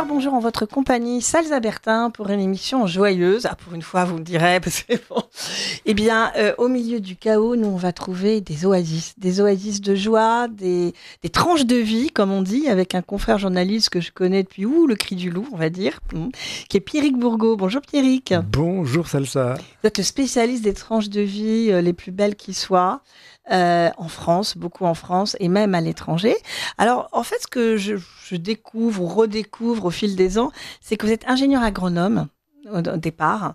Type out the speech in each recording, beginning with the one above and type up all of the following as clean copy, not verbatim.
bonjour en votre compagnie, Salsa Bertin, pour une émission joyeuse. Pour une fois, vous me direz, parce que bon. Eh bien, au milieu du chaos, nous, on va trouver des oasis de joie, des tranches de vie, comme on dit, avec un confrère journaliste que je connais depuis le cri du loup, on va dire, qui est Pierrick Bourgault. Bonjour Pierrick. Bonjour Salsa. Vous êtes le spécialiste des tranches de vie les plus belles qui soient. En France, beaucoup en France et même à l'étranger. Alors, en fait, ce que je découvre ou redécouvre au fil des ans, c'est que vous êtes ingénieur agronome au départ,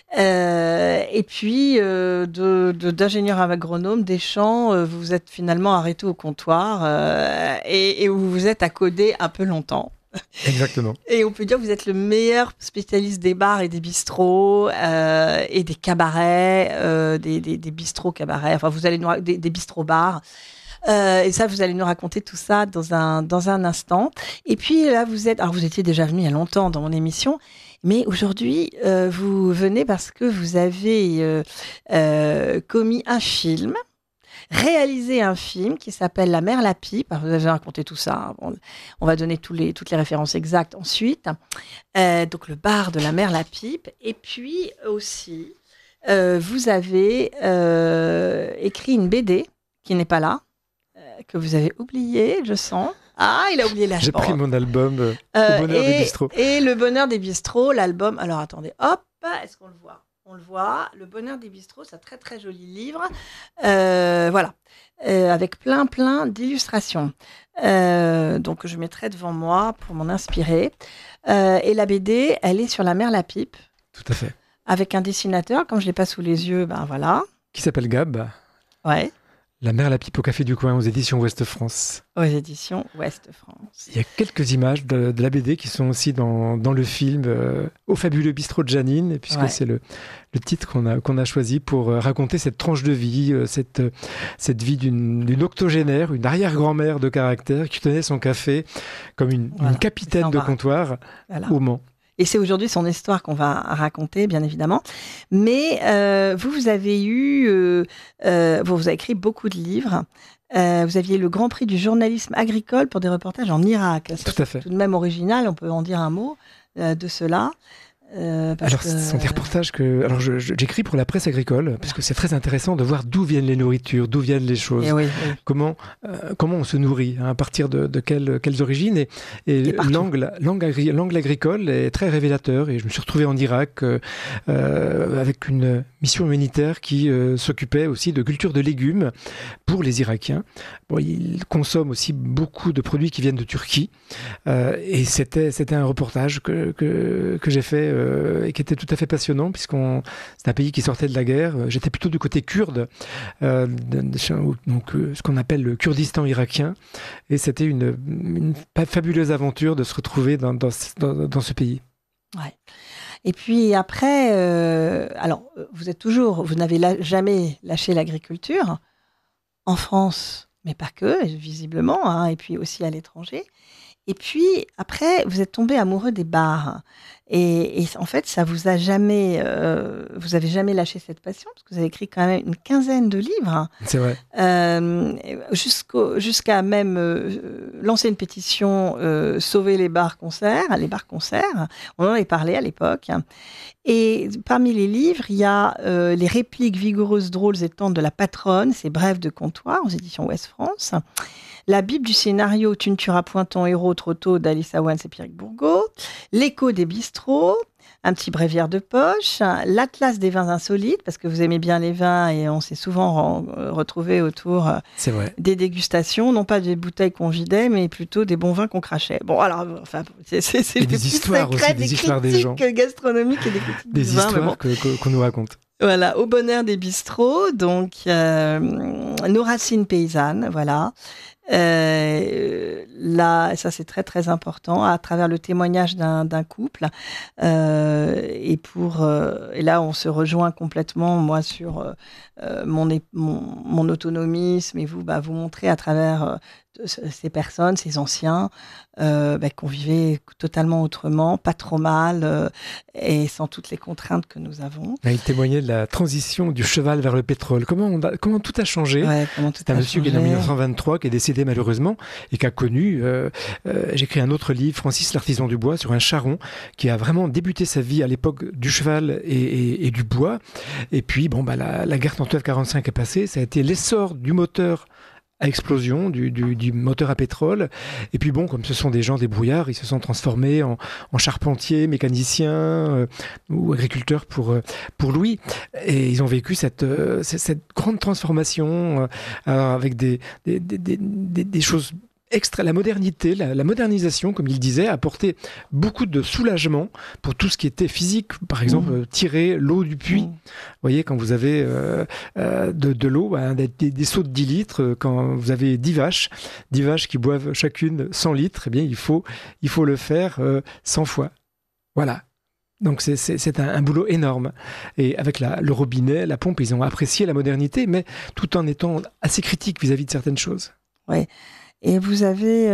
et puis d'ingénieur agronome des champs, vous vous êtes finalement arrêté au comptoir et vous vous êtes accoudé un peu longtemps. Exactement. Et on peut dire que vous êtes le meilleur spécialiste des bars et des bistrots et des cabarets, des bistrots cabarets. Enfin, vous allez des bistrots bars. Et ça, vous allez nous raconter tout ça dans un instant. Et puis là, vous étiez déjà venu il y a longtemps dans mon émission, mais aujourd'hui, vous venez parce que vous avez commis un film. Réaliser un film qui s'appelle La Mer la Pipe. Alors, vous avez raconté tout ça. On va donner toutes les références exactes ensuite. Donc, le bar de La Mer la Pipe. Et puis aussi, vous avez écrit une BD qui n'est pas là, que vous avez oubliée, je sens. Ah, il a oublié l'album. J'ai pris mon album Au Bonheur des Bistrots. Et Le Bonheur des Bistrots, l'album. Alors, attendez, hop, est-ce qu'on le voit ? On le voit, Le Bonheur des Bistrots, c'est un très très joli livre, voilà, avec plein d'illustrations. Donc je mettrai devant moi pour m'en inspirer. Et la BD, elle est sur La Mer la Pipe. Tout à fait. Avec un dessinateur, comme je l'ai pas sous les yeux, ben voilà. Qui s'appelle Gab. Ouais. La Mer la Pipe au Café du Coin aux éditions Ouest France. Aux éditions Ouest France. Il y a quelques images de la BD qui sont aussi dans le film Au fabuleux bistrot de Janine, puisque c'est le titre qu'on a choisi pour raconter cette tranche de vie, cette vie d'une octogénaire, une arrière-grand-mère de caractère qui tenait son café comme une capitaine de comptoir au Mans. Et c'est aujourd'hui son histoire qu'on va raconter, bien évidemment. Mais vous avez écrit beaucoup de livres. Vous aviez le Grand Prix du journalisme agricole pour des reportages en Irak. Tout à fait. Tout de même original, on peut en dire un mot de cela. Ce sont des reportages que... Alors, j'écris pour la presse agricole, parce que c'est très intéressant de voir d'où viennent les nourritures, d'où viennent les choses, comment on se nourrit, à partir de quelles origines. Et l'angle agricole est très révélateur. Et je me suis retrouvé en Irak avec une mission humanitaire qui s'occupait aussi de culture de légumes pour les Irakiens. Bon, ils consomment aussi beaucoup de produits qui viennent de Turquie. Et c'était un reportage que j'ai fait et qui était tout à fait passionnant, c'est un pays qui sortait de la guerre. J'étais plutôt du côté kurde, ce qu'on appelle le Kurdistan irakien, et c'était une fabuleuse aventure de se retrouver dans ce pays. Ouais. Et puis après, vous n'avez jamais lâché l'agriculture en France, mais pas que, visiblement, et puis aussi à l'étranger. Et puis, après, vous êtes tombé amoureux des bars. Et en fait, ça vous avez jamais lâché cette passion, parce que vous avez écrit quand même une quinzaine de livres. C'est vrai. Jusqu'à même lancer une pétition, sauver les bars-concerts. On en avait parlé à l'époque. Et parmi les livres, il y a les répliques vigoureuses, drôles et tendres de la patronne, c'est Brèves de comptoir, aux éditions Ouest France. La Bible du scénario, Tu ne tueras point ton héros trop tôt, d'Alice Awan, c'est Pierrick Bourgault. L'écho des bistrots, un petit bréviaire de poche. L'Atlas des vins insolites, parce que vous aimez bien les vins et on s'est souvent retrouvés autour des dégustations. Non pas des bouteilles qu'on vidait, mais plutôt des bons vins qu'on crachait. Bon, alors, enfin, c'est et des histoires aussi, des histoires des gens. Gastronomiques et des critiques des du vin. Des histoires qu'on nous raconte. Voilà, Au Bonheur des Bistrots, donc nos racines paysannes, voilà. Là, ça c'est très très important, à travers le témoignage d'un couple, et là on se rejoint complètement, moi sur mon autonomisme, et vous montrez à travers ces personnes, ces anciens, qu'on vivait totalement autrement, pas trop mal, et sans toutes les contraintes que nous avons. Il témoignait de la transition du cheval vers le pétrole. Comment tout a changé. C'est un monsieur qui est né en 1923, qui est décédé décédé malheureusement et qu'a connu. J'ai écrit un autre livre, Francis l'artisan du bois, sur un charron qui a vraiment débuté sa vie à l'époque du cheval et du bois. Et puis, la guerre d'Antoine 45 est passée. Ça a été l'essor du moteur à explosion, du moteur à pétrole. Et puis comme ce sont des gens débrouillards, ils se sont transformés en charpentiers, mécaniciens ou agriculteurs pour Louis. Et ils ont vécu cette grande transformation avec des choses la modernité, la modernisation, comme il disait, a apporté beaucoup de soulagement pour tout ce qui était physique. Par exemple, tirer l'eau du puits. Vous voyez, quand vous avez de l'eau, des seaux de 10 litres, quand vous avez 10 vaches qui boivent chacune 100 litres, eh bien, il faut le faire 100 fois. Voilà. Donc c'est un boulot énorme. Et avec le robinet, la pompe, ils ont apprécié la modernité, mais tout en étant assez critiques vis-à-vis de certaines choses. Oui. Et vous avez...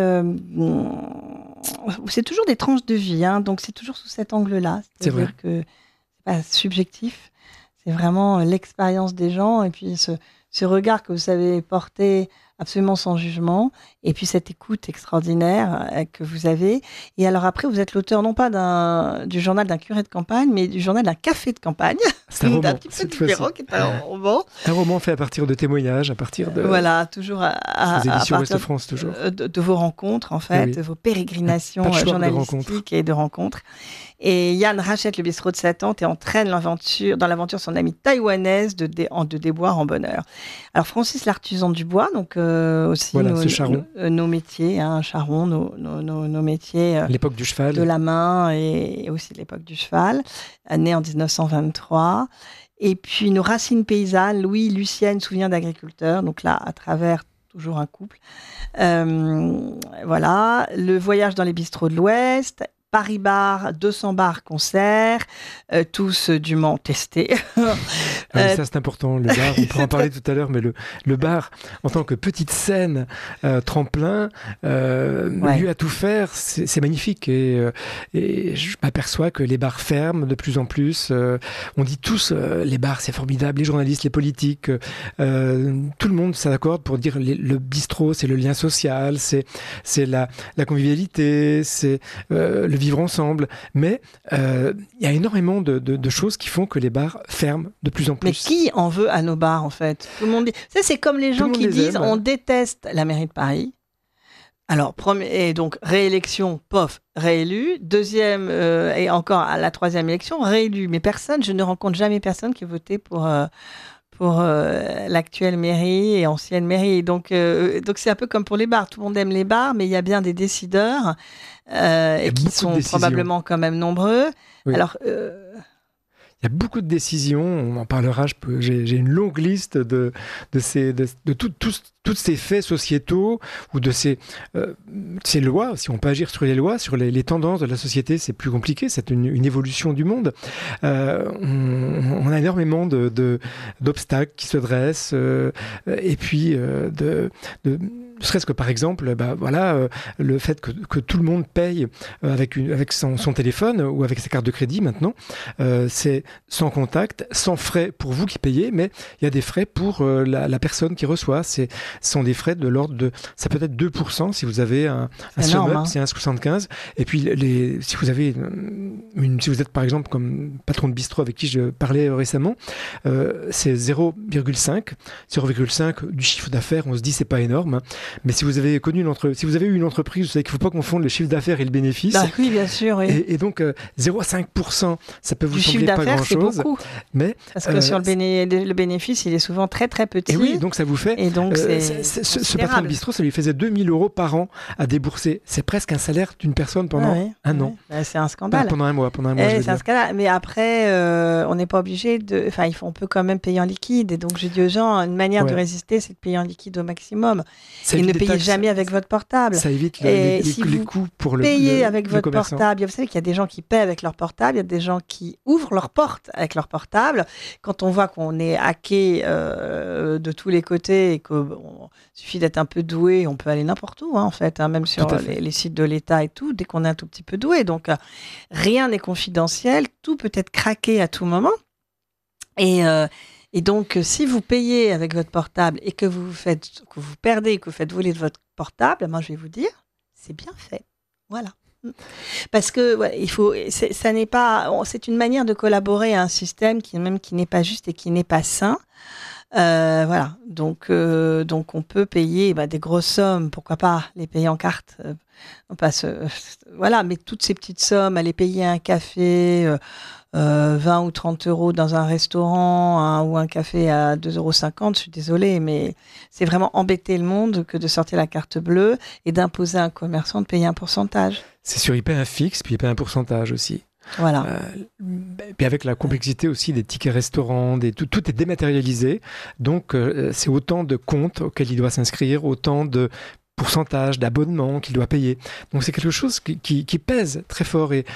c'est toujours des tranches de vie, hein, donc c'est toujours sous cet angle-là. C'est-à-dire que c'est pas subjectif, c'est vraiment l'expérience des gens et puis ce regard que vous savez porter absolument sans jugement, et puis cette écoute extraordinaire que vous avez. Et alors après, vous êtes l'auteur non pas du journal d'un curé de campagne, mais du journal d'un café de campagne. C'est un roman, un petit peu différent, qui est un roman. Un roman fait à partir de témoignages, à partir de... voilà, toujours aux éditions Ouest France, toujours. De vos rencontres, en fait, de vos pérégrinations journalistiques et de rencontres. Et Yann rachète le bistrot de sa tante et entraîne dans l'aventure son amie taïwanaise de déboire en bonheur. Alors Francis l'artisan du bois, donc aussi nos métiers, hein, charron, nos métiers. L'époque du cheval. De la main et aussi l'époque du cheval, né en 1923. Et puis nos racines paysannes, Louis, Lucienne, souvient d'agriculteurs, donc là à travers toujours un couple. Voilà, le voyage dans les bistrots de l'Ouest. Paris Bar, 200 bars concerts, tous dûment testés. Ça c'est important, le bar, on pourra en parler tout à l'heure, mais le bar en tant que petite scène, tremplin, lieu à tout faire, c'est magnifique. Et je m'aperçois que les bars ferment de plus en plus. On dit tous, les bars c'est formidable, les journalistes, les politiques, tout le monde s'accorde pour dire le bistrot c'est le lien social, c'est la convivialité, c'est le vivre ensemble, mais il y a énormément de choses qui font que les bars ferment de plus en plus. Mais qui en veut à nos bars, en fait? Tout le monde dit... Ça, c'est comme les gens qui disent on déteste la mairie de Paris. Alors, et donc, réélection, pof, réélu. Deuxième, et encore à la troisième élection, réélu. Mais je ne rencontre jamais personne qui a voté pour l'actuelle mairie et ancienne mairie. Donc c'est un peu comme pour les bars. Tout le monde aime les bars, mais il y a bien des décideurs et qui sont probablement quand même nombreux. Oui. Alors, il y a beaucoup de décisions, on en parlera, j'ai une longue liste de tous ces faits sociétaux ou de ces lois, si on peut agir sur les lois, sur les tendances de la société, c'est plus compliqué, c'est une évolution du monde. On a énormément d'obstacles qui se dressent et puis ne serait-ce que par exemple, le fait que tout le monde paye avec son téléphone ou avec sa carte de crédit maintenant, c'est sans contact, sans frais pour vous qui payez, mais il y a des frais pour la personne qui reçoit. Ce sont des frais de l'ordre de, ça peut être 2% si vous avez un sum-up, hein. C'est 1,75. Et puis si vous avez si vous êtes par exemple comme patron de bistrot avec qui je parlais récemment, c'est 0,5 du chiffre d'affaires. On se dit c'est pas énorme. Hein. Mais si vous avez eu une entreprise, vous savez qu'il ne faut pas confondre le chiffre d'affaires et le bénéfice. Bah, oui, bien sûr. Oui. Et donc, 0,5%, ça peut vous sembler pas grand-chose. C'est beaucoup. Mais, parce que sur le bénéfice, il est souvent très, très petit. Et oui, donc ça vous fait... Et donc, ce patron de bistrot, ça lui faisait 2 000 € par an à débourser. C'est presque un salaire d'une personne pendant un an. Bah, c'est un scandale. Pendant un mois, c'est un scandale. Mais après, on n'est pas obligé de... Enfin, on peut quand même payer en liquide. Et donc, je dis aux gens, une manière de résister, c'est de payer en liquide au maximum. Et ne payez jamais avec votre portable. Ça évite les coûts pour le payez avec votre portable. Vous savez qu'il y a des gens qui paient avec leur portable, il y a des gens qui ouvrent leur porte avec leur portable. Quand on voit qu'on est hacké de tous les côtés et qu'il suffit d'être un peu doué, on peut aller n'importe où, hein, en fait, hein, même sur les sites de l'État et tout, dès qu'on est un tout petit peu doué. Donc, rien n'est confidentiel, tout peut être craqué à tout moment. Et donc, si vous payez avec votre portable et que vous perdez, que vous faites voler de votre portable, moi, je vais vous dire, c'est bien fait. Voilà. Parce que c'est une manière de collaborer à un système qui n'est pas juste et qui n'est pas sain. Voilà. Donc, on peut payer des grosses sommes. Pourquoi pas les payer en carte? Voilà. Mais toutes ces petites sommes, aller payer un café. 20 ou 30 euros dans un restaurant ou un café à 2,50 €, je suis désolée, mais c'est vraiment embêter le monde que de sortir la carte bleue et d'imposer à un commerçant de payer un pourcentage. C'est sûr, il paie un fixe, puis il paie un pourcentage aussi. Voilà. Puis avec la complexité aussi des tickets restaurants, tout est dématérialisé, donc c'est autant de comptes auxquels il doit s'inscrire, autant de pourcentage d'abonnements qu'il doit payer. Donc c'est quelque chose qui pèse très fort. Et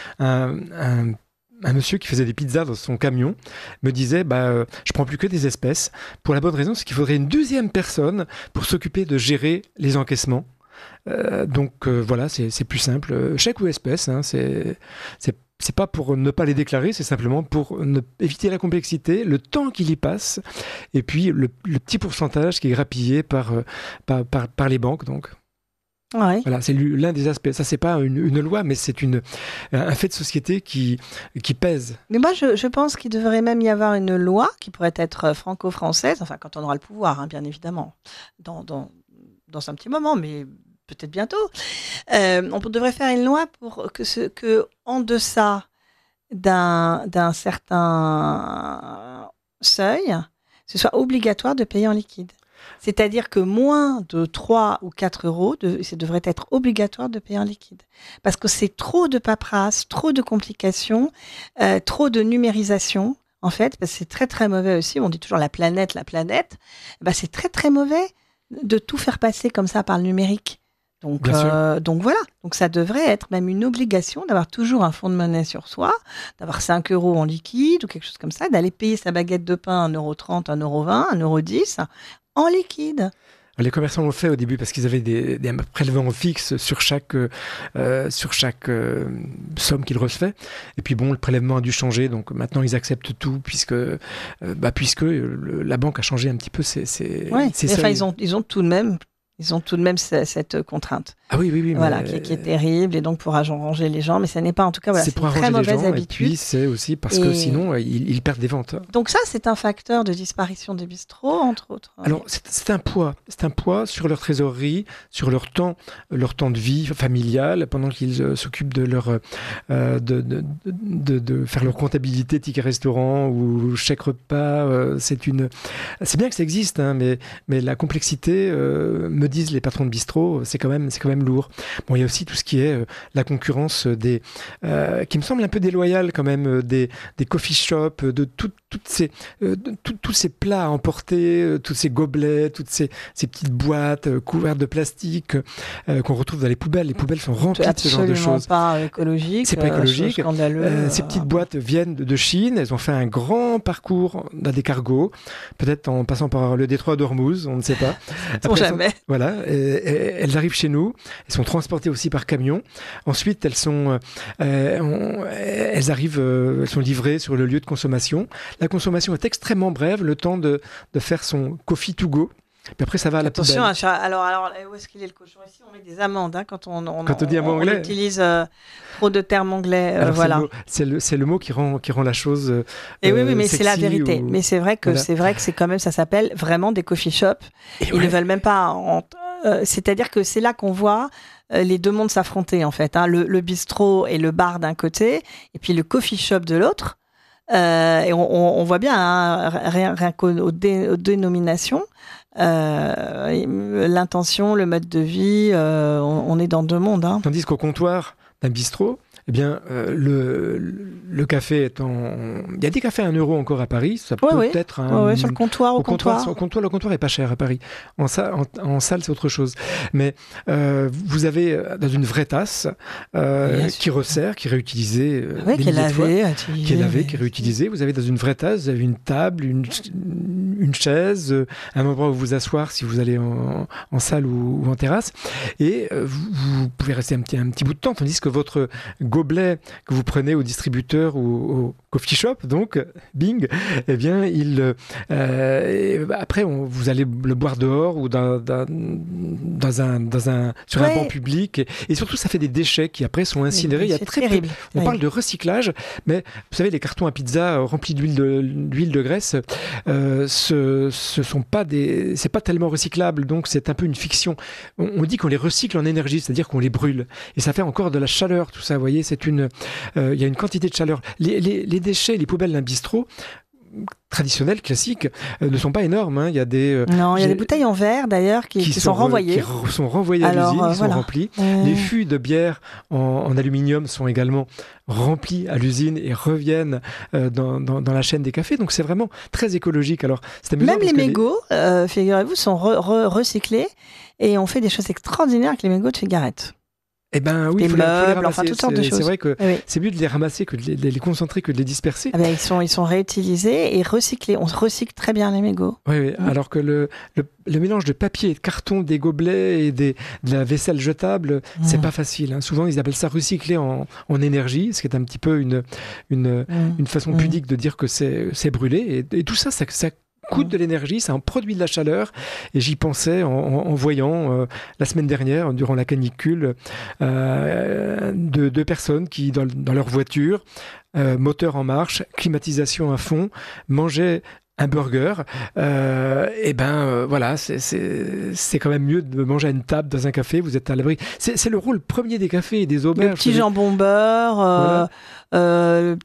un monsieur qui faisait des pizzas dans son camion me disait je prends plus que des espèces, pour la bonne raison, c'est qu'il faudrait une deuxième personne pour s'occuper de gérer les encaissements. Donc voilà, c'est plus simple, chèque ou espèce, hein, c'est pas pour ne pas les déclarer, c'est simplement pour éviter la complexité, le temps qu'il y passe, et puis le petit pourcentage qui est grappillé par les banques, donc. Ouais. Voilà, c'est l'un des aspects. Ça, c'est pas une loi, mais c'est un fait de société qui pèse. Mais moi, je pense qu'il devrait même y avoir une loi qui pourrait être franco-française, enfin, quand on aura le pouvoir, hein, bien évidemment, dans un petit moment, mais peut-être bientôt. On devrait faire une loi pour que en deçà d'un certain seuil, ce soit obligatoire de payer en liquide. C'est-à-dire que moins de 3 ou 4 euros, ça devrait être obligatoire de payer en liquide. Parce que c'est trop de paperasse, trop de complications, trop de numérisation, en fait, parce que c'est très très mauvais aussi, on dit toujours la planète, c'est très très mauvais de tout faire passer comme ça par le numérique. Donc voilà, donc ça devrait être même une obligation d'avoir toujours un fonds de monnaie sur soi, d'avoir 5 euros en liquide ou quelque chose comme ça, d'aller payer sa baguette de pain 1,30 €, 1,20 €, 1,10 € en liquide. Les commerçants l'ont fait au début parce qu'ils avaient des prélèvements fixes sur chaque somme qu'ils recevaient. Et puis bon, le prélèvement a dû changer, donc maintenant ils acceptent tout puisque la banque a changé un petit peu ses seuils. Ils ont tout de même cette contrainte. Ah oui. Voilà, qui est terrible, et donc pour arranger les gens, mais ça n'est pas, en tout cas, c'est pour une très mauvaise habitude. Et puis c'est aussi parce que sinon, ils perdent des ventes. Donc ça, c'est un facteur de disparition des bistrots, entre autres. Alors, c'est un poids. C'est un poids sur leur trésorerie, sur leur temps de vie familiale, pendant qu'ils s'occupent de de faire leur comptabilité, ticket restaurant ou chèque repas. C'est bien que ça existe, hein, mais la complexité, me disent les patrons de bistrot, c'est quand même lourd. Bon, il y a aussi tout ce qui est la concurrence qui me semble un peu déloyale quand même, des coffee shops, de tous ces plats à emporter, tous ces gobelets, toutes ces petites boîtes couvertes de plastique qu'on retrouve dans les poubelles. Les poubelles sont remplies de ce genre de choses. C'est pas écologique. C'est pas écologique. Scandaleux. Ces petites boîtes viennent de Chine. Elles ont fait un grand parcours dans des cargos, peut-être en passant par le détroit d'Ormuz, on ne sait pas. Pour jamais. Voilà, elles arrivent chez nous, elles sont transportées aussi par camion. Ensuite, elles sont livrées sur le lieu de consommation. La consommation est extrêmement brève, le temps de faire son coffee to go. Puis après, ça va à la poubelle. Attention, alors, où est-ce qu'il est le cochon ici? On met des amendes quand on dit un mot anglais. On utilise trop de termes anglais. Alors, voilà. C'est le mot qui rend la chose. Et oui, mais c'est la vérité. Mais c'est vrai que c'est quand même, ça s'appelle vraiment des coffee shops. Ils ne veulent même pas. C'est-à-dire que c'est là qu'on voit les deux mondes s'affronter, en fait. Hein. Le bistrot et le bar d'un côté, et puis le coffee shop de l'autre. Et on voit bien, hein, rien qu'aux dénominations, l'intention, le mode de vie, on est dans deux mondes. Hein. Tandis qu'au comptoir d'un bistrot, eh bien, le café est il y a des cafés à 1 € encore à Paris. Ça peut être sur le comptoir. Le comptoir est pas cher à Paris. En salle, c'est autre chose. Mais vous avez dans une vraie tasse qui resserre, qui est réutilisée. Qui est lavée, qui est réutilisée. Vous avez dans une vraie tasse, vous avez une table, une une chaise, un endroit où vous asseoir si vous allez en salle ou en terrasse, et vous pouvez rester un petit bout de temps, tandis que votre gobelet que vous prenez au distributeur ou au coffee shop, donc bing, eh bien après vous allez le boire dehors ou sur un banc public, et surtout ça fait des déchets qui après sont incinérés. Il y a très peu. On parle de recyclage, mais vous savez, les cartons à pizza remplis d'huile de graisse, c'est pas tellement recyclable, donc c'est un peu une fiction. On dit qu'on les recycle en énergie, c'est-à-dire qu'on les brûle, et ça fait encore de la chaleur, tout ça. Vous voyez, il y a une quantité de chaleur. Les déchets, les poubelles d'un bistrot traditionnels, classiques, ne sont pas énormes. Hein. Il y a des bouteilles en verre d'ailleurs qui sont renvoyées. Qui sont renvoyées à l'usine, qui sont remplies. Les fûts de bière en aluminium sont également remplis à l'usine et reviennent dans la chaîne des cafés. Donc c'est vraiment très écologique. Alors, c'est amusant. Même les mégots, figurez-vous, sont recyclés, et on fait des choses extraordinaires avec les mégots de cigarettes. Eh ben oui, il faut les ramasser. Enfin, toutes sortes de choses. C'est vrai que c'est mieux de les ramasser que de les concentrer, que de les disperser. Ah ben, ils sont réutilisés et recyclés. On recycle très bien les mégots. Oui. Alors que le mélange de papier et de carton, des gobelets et de la vaisselle jetable, c'est pas facile. Hein. Souvent, ils appellent ça recycler en énergie, ce qui est un petit peu une façon pudique de dire que c'est brûlé. Et tout ça coûte de l'énergie, ça en produit de la chaleur, et j'y pensais en voyant la semaine dernière, durant la canicule, deux personnes qui, dans leur voiture, moteur en marche, climatisation à fond, mangeaient un burger. Voilà, c'est quand même mieux de manger à une table dans un café, vous êtes à l'abri. C'est le rôle premier des cafés et des auberges. Le petit jambon beurre, le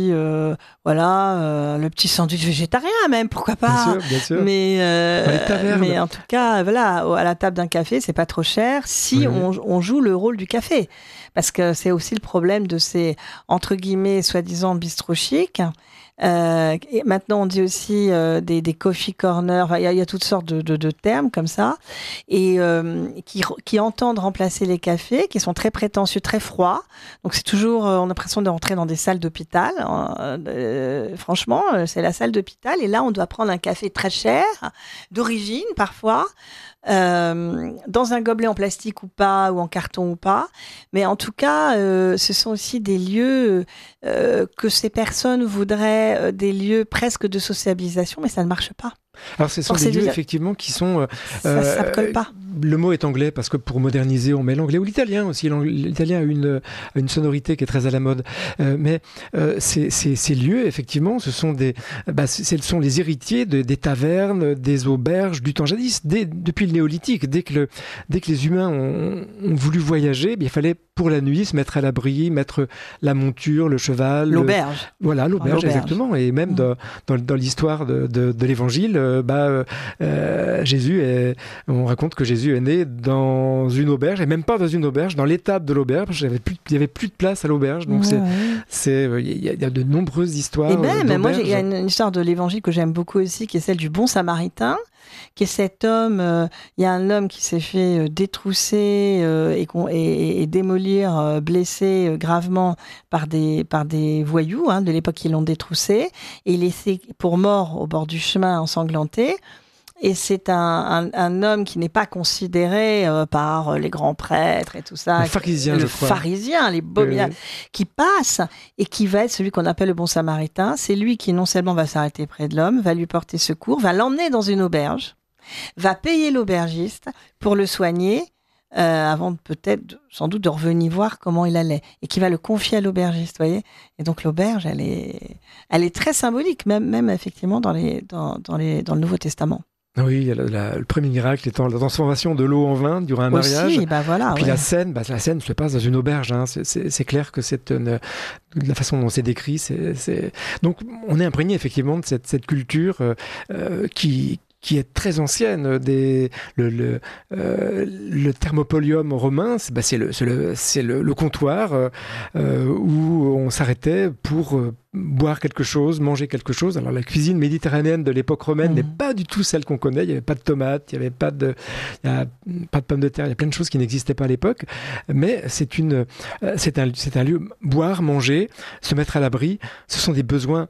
petit sandwich végétarien même, pourquoi pas. Bien sûr. Mais en tout cas, voilà, à la table d'un café, c'est pas trop cher si on joue le rôle du café. Parce que c'est aussi le problème de ces, entre guillemets, soi-disant bistrots chics. Et maintenant, on dit aussi des coffee corners. Enfin, il y a toutes sortes de termes comme ça, et qui entendent remplacer les cafés, qui sont très prétentieux, très froids. Donc c'est toujours, on a l'impression de rentrer dans des salles d'hôpital. Franchement, c'est la salle d'hôpital. Et là, on doit prendre un café très cher, d'origine parfois, dans un gobelet en plastique ou pas, ou en carton ou pas. Mais en tout cas, ce sont aussi des lieux que ces personnes voudraient, des lieux presque de sociabilisation, mais ça ne marche pas. Alors ce sont des lieux effectivement qui sont... ça ne colle pas. Le mot est anglais parce que pour moderniser, on met l'anglais ou l'italien aussi. L'italien a une sonorité qui est très à la mode. Mais ces lieux, effectivement, ce sont les héritiers des tavernes, des auberges du temps jadis. Depuis le néolithique, dès que les humains ont voulu voyager, il fallait pour la nuit se mettre à l'abri, mettre la monture, le cheval. L'auberge. Voilà, l'auberge, exactement. Et même dans l'histoire de l'Évangile, on raconte que Jésus est né dans une auberge, et même pas dans une auberge, dans l'étable de l'auberge. Il n'y avait plus de place à l'auberge. Donc il y a de nombreuses histoires. Et même, moi, il y a une histoire de l'Évangile que j'aime beaucoup aussi, qui est celle du bon Samaritain, qui est cet homme. Il y a un homme qui s'est fait détrousser et démolir, blessé gravement par des voyous de l'époque qui l'ont détroussé, et laissé pour mort au bord du chemin ensanglanté. Et c'est un homme qui n'est pas considéré par les grands prêtres et tout ça. Le pharisien, les bominables, qui passe et qui va être celui qu'on appelle le bon Samaritain. C'est lui qui non seulement va s'arrêter près de l'homme, va lui porter secours, va l'emmener dans une auberge, va payer l'aubergiste pour le soigner, avant peut-être, sans doute, de revenir voir comment il allait, et qui va le confier à l'aubergiste, voyez. Et donc l'auberge, elle est très symbolique, même effectivement dans le Nouveau Testament. Oui, il y a le premier miracle étant la transformation de l'eau en vin durant un mariage. Et puis la scène se passe dans une auberge. C'est clair que la façon dont c'est décrit. Donc on est imprégné effectivement de cette culture qui est très ancienne. Le thermopolium romain, c'est le comptoir où on s'arrêtait pour boire quelque chose, manger quelque chose. Alors la cuisine méditerranéenne de l'époque romaine n'est pas du tout celle qu'on connaît. Il n'y avait pas de tomates, il n'y avait pas de pommes de terre, il y a plein de choses qui n'existaient pas à l'époque. Mais c'est un lieu, boire, manger, se mettre à l'abri, ce sont des besoins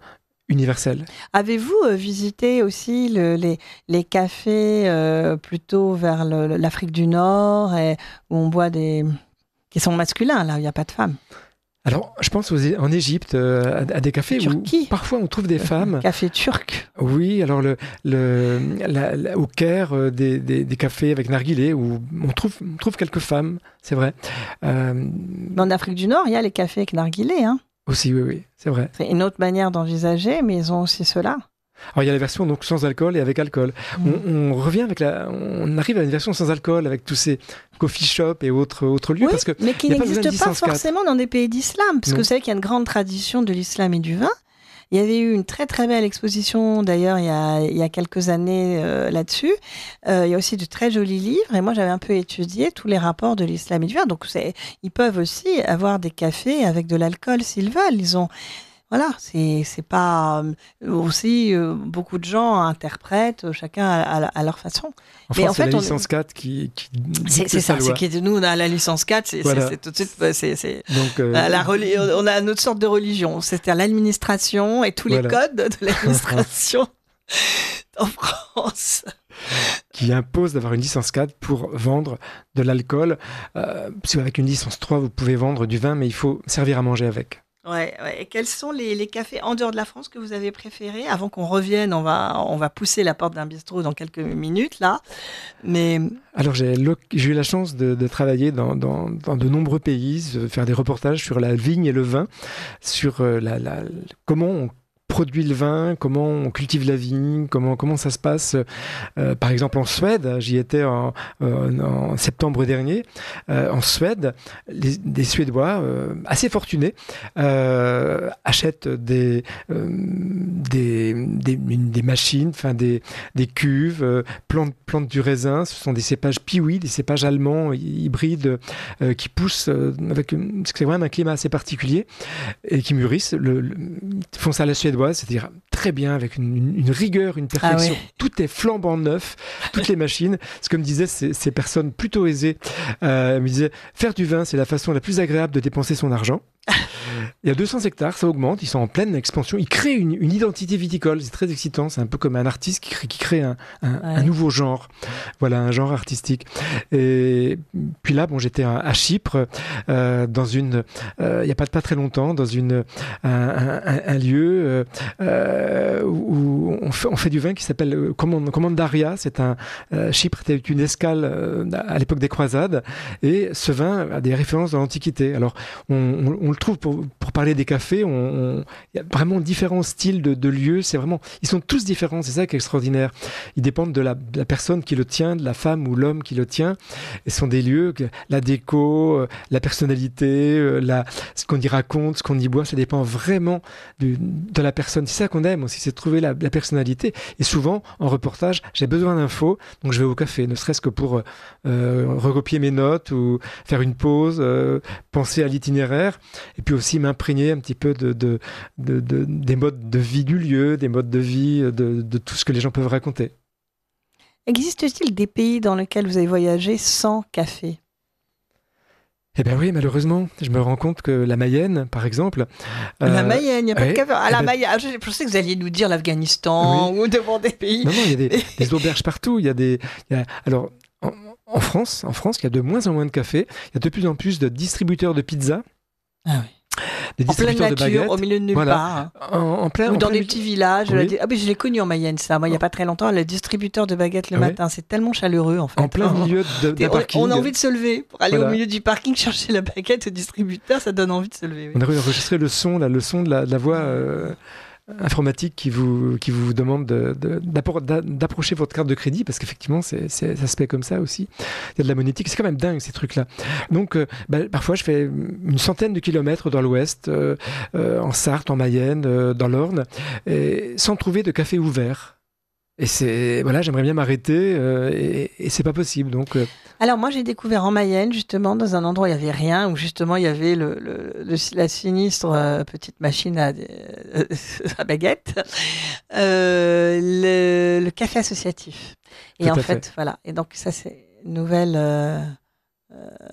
universel. Avez-vous visité aussi les cafés plutôt vers l'Afrique du Nord où on boit qui sont masculins, là où il n'y a pas de femmes? Alors, je pense en Égypte, à des cafés où parfois on trouve des femmes. Café turc. Oui, alors au Caire, des cafés avec narguilé où on trouve quelques femmes, c'est vrai. En Afrique du Nord, il y a les cafés avec narguilé, hein. Aussi, oui, c'est vrai. C'est une autre manière d'envisager, mais ils ont aussi cela. Alors, il y a la version donc sans alcool et avec alcool. On arrive à une version sans alcool avec tous ces coffee shops et autres lieux. Oui, parce que mais qui n'existe pas forcément dans des pays d'islam. Parce que vous savez qu'il y a une grande tradition de l'islam et du vin. Il y avait eu une très très belle exposition d'ailleurs il y a quelques années là-dessus. Il y a aussi de très jolis livres et moi j'avais un peu étudié tous les rapports de l'islam et du vin. Donc ils peuvent aussi avoir des cafés avec de l'alcool s'ils veulent. Voilà, c'est pas aussi beaucoup de gens interprètent chacun à leur façon. Mais en fait, c'est la licence 4 qui c'est ça, c'est que nous on a la licence 4, c'est tout de suite donc on a notre sorte de religion, c'est-à-dire l'administration et tous les codes de l'administration en France qui impose d'avoir une licence 4 pour vendre de l'alcool. Parce qu'avec une licence 3, vous pouvez vendre du vin, mais il faut servir à manger avec. Ouais. Et quels sont les cafés en dehors de la France que vous avez préférés? Avant qu'on revienne, on va pousser la porte d'un bistrot dans quelques minutes, là. Mais... Alors, j'ai eu la chance de travailler dans de nombreux pays, de faire des reportages sur la vigne et le vin, sur comment on produit le vin, comment on cultive la vigne, comment ça se passe. Par exemple, en Suède, j'y étais en septembre dernier. En Suède, des Suédois assez fortunés achètent des machines, enfin des cuves, plantent du raisin. Ce sont des cépages piwi, des cépages allemands hybrides qui poussent c'est vraiment un climat assez particulier et qui mûrissent. Ils font ça à la suédoise, c'est-à-dire très bien, avec une rigueur, une perfection. Ah oui. Tout est flambant neuf, toutes les machines. Ce que me disaient ces personnes plutôt aisées, me disaient, faire du vin, c'est la façon la plus agréable de dépenser son argent. Il y a 200 hectares, ça augmente, ils sont en pleine expansion. Ils créent une identité viticole, c'est très excitant. C'est un peu comme un artiste qui crée un nouveau genre. Voilà, un genre artistique. Et puis là, j'étais à Chypre, dans il n'y a pas très longtemps, dans un lieu où on fait du vin qui s'appelle Commandaria. Chypre était une escale à l'époque des croisades, et ce vin a des références dans l'Antiquité. Alors, on le trouve pour parler des cafés, il y a vraiment différents styles de lieux. Ils sont tous différents, c'est ça qui est extraordinaire. Ils dépendent de la personne qui le tient, de la femme ou l'homme qui le tient. Et ce sont des lieux, la déco, la personnalité, ce qu'on y raconte, ce qu'on y boit, ça dépend vraiment de la personne. C'est ça qu'on aime aussi, c'est de trouver la personnalité. Et souvent, en reportage, j'ai besoin d'infos, donc je vais au café, ne serait-ce que pour recopier mes notes ou faire une pause, penser à l'itinéraire, et puis aussi m'imprégner un petit peu des modes de vie du lieu, des modes de vie, de tout ce que les gens peuvent raconter. Existe-t-il des pays dans lesquels vous avez voyagé sans café ? Eh bien oui, malheureusement, je me rends compte que la Mayenne, par exemple... La Mayenne, il n'y a pas de café. Mayenne, je pensais que vous alliez nous dire l'Afghanistan ou devant des pays. Non, il y a des auberges partout. Alors, en France, il y a de moins en moins de cafés. Il y a de plus en plus de distributeurs de pizza. Ah oui. Des distributeurs en pleine nature, au milieu de nulle part. Ou dans des petits villages. Oui. Je l'ai connu en Mayenne, ça. Moi, il n'y a pas très longtemps, le distributeur de baguettes le matin. C'est tellement chaleureux, en fait. En plein milieu de parking. On a envie de se lever pour aller au milieu du parking chercher la baguette au distributeur. Ça donne envie de se lever. Oui. On a enregistré le son de la voix informatique qui vous demande d'approcher votre carte de crédit, parce qu'effectivement ça se fait comme ça aussi. Il y a de la monétique, c'est quand même dingue ces trucs là. Donc parfois je fais une centaine de kilomètres dans l'ouest, en Sarthe, en Mayenne, dans l'Orne, sans trouver de café ouvert. Et j'aimerais bien m'arrêter, et c'est pas possible. Donc, Alors moi j'ai découvert en Mayenne, justement, dans un endroit où il n'y avait rien, où justement il y avait la sinistre petite machine à baguette, le café associatif. Et tout en fait, voilà. Et donc ça c'est une nouvelle,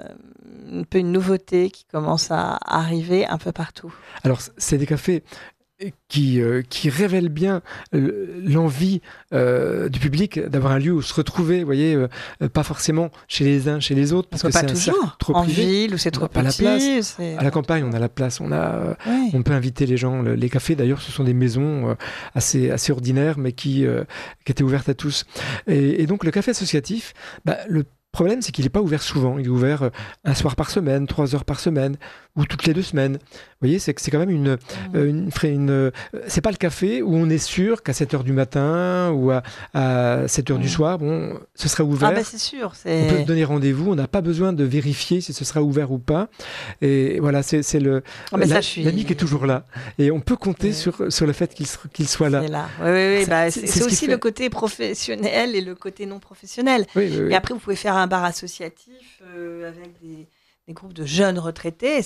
un peu une nouveauté qui commence à arriver un peu partout. Alors c'est des cafés qui révèle bien l'envie du public d'avoir un lieu où se retrouver, vous voyez, pas forcément chez les uns, chez les autres, parce que c'est un cercle trop privé. En ville où c'est trop petit. La place. À la campagne, on a la place, on peut inviter les gens. Les cafés, d'ailleurs, ce sont des maisons assez ordinaires, mais qui étaient ouvertes à tous. Et donc, le café associatif, le problème, c'est qu'il n'est pas ouvert souvent. Il est ouvert un soir par semaine, 3 heures par semaine, ou toutes les 2 semaines. Vous voyez, c'est quand même c'est pas le café où on est sûr qu'à 7 heures du matin ou à 7 heures du soir, ce sera ouvert. C'est sûr. On peut se donner rendez-vous. On n'a pas besoin de vérifier si ce sera ouvert ou pas. Et voilà, c'est l'ami qui est toujours là. Et on peut compter sur le fait qu'il soit là. Oui. C'est aussi le côté professionnel et le côté non professionnel. Et après, vous pouvez faire un bar associatif avec des groupes de jeunes retraités,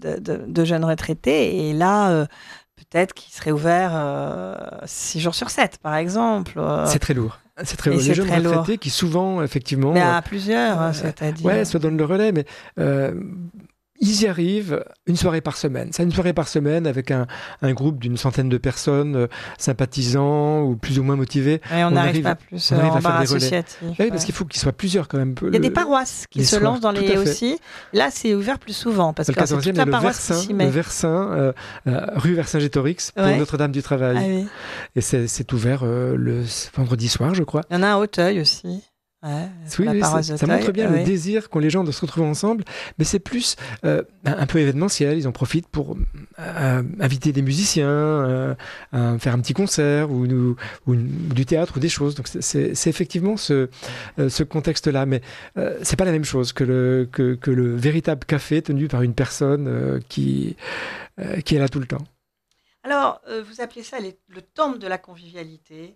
et là, peut-être qu'il serait ouvert 6 jours sur 7, par exemple. C'est très lourd. C'est très lourd. Les jeunes retraités qui souvent, effectivement... Mais à plusieurs, c'est-à-dire... Ouais, ça donne le relais, mais... ils y arrivent une soirée par semaine. C'est une soirée par semaine avec un groupe d'une centaine de personnes sympathisants ou plus ou moins motivés. Et on n'arrive pas plus en bar associatif. Oui, parce qu'il faut qu'ils soient plusieurs quand même. Il y a des paroisses qui se lancent dans les aussi. Là, c'est ouvert plus souvent parce que c'est toute la paroisse qui s'y met. Le Versin, rue Vercingétorix pour Notre-Dame du Travail. Ah, oui. Et c'est ouvert le vendredi soir, je crois. Il y en a à Auteuil aussi. Ça montre bien le désir qu'ont les gens de se retrouver ensemble, mais c'est plus un peu événementiel. Ils en profitent pour inviter des musiciens, faire un petit concert ou du théâtre ou des choses. Donc c'est effectivement ce contexte-là, mais c'est pas la même chose que le véritable café tenu par une personne qui est là tout le temps. Alors, vous appelez ça le temple de la convivialité.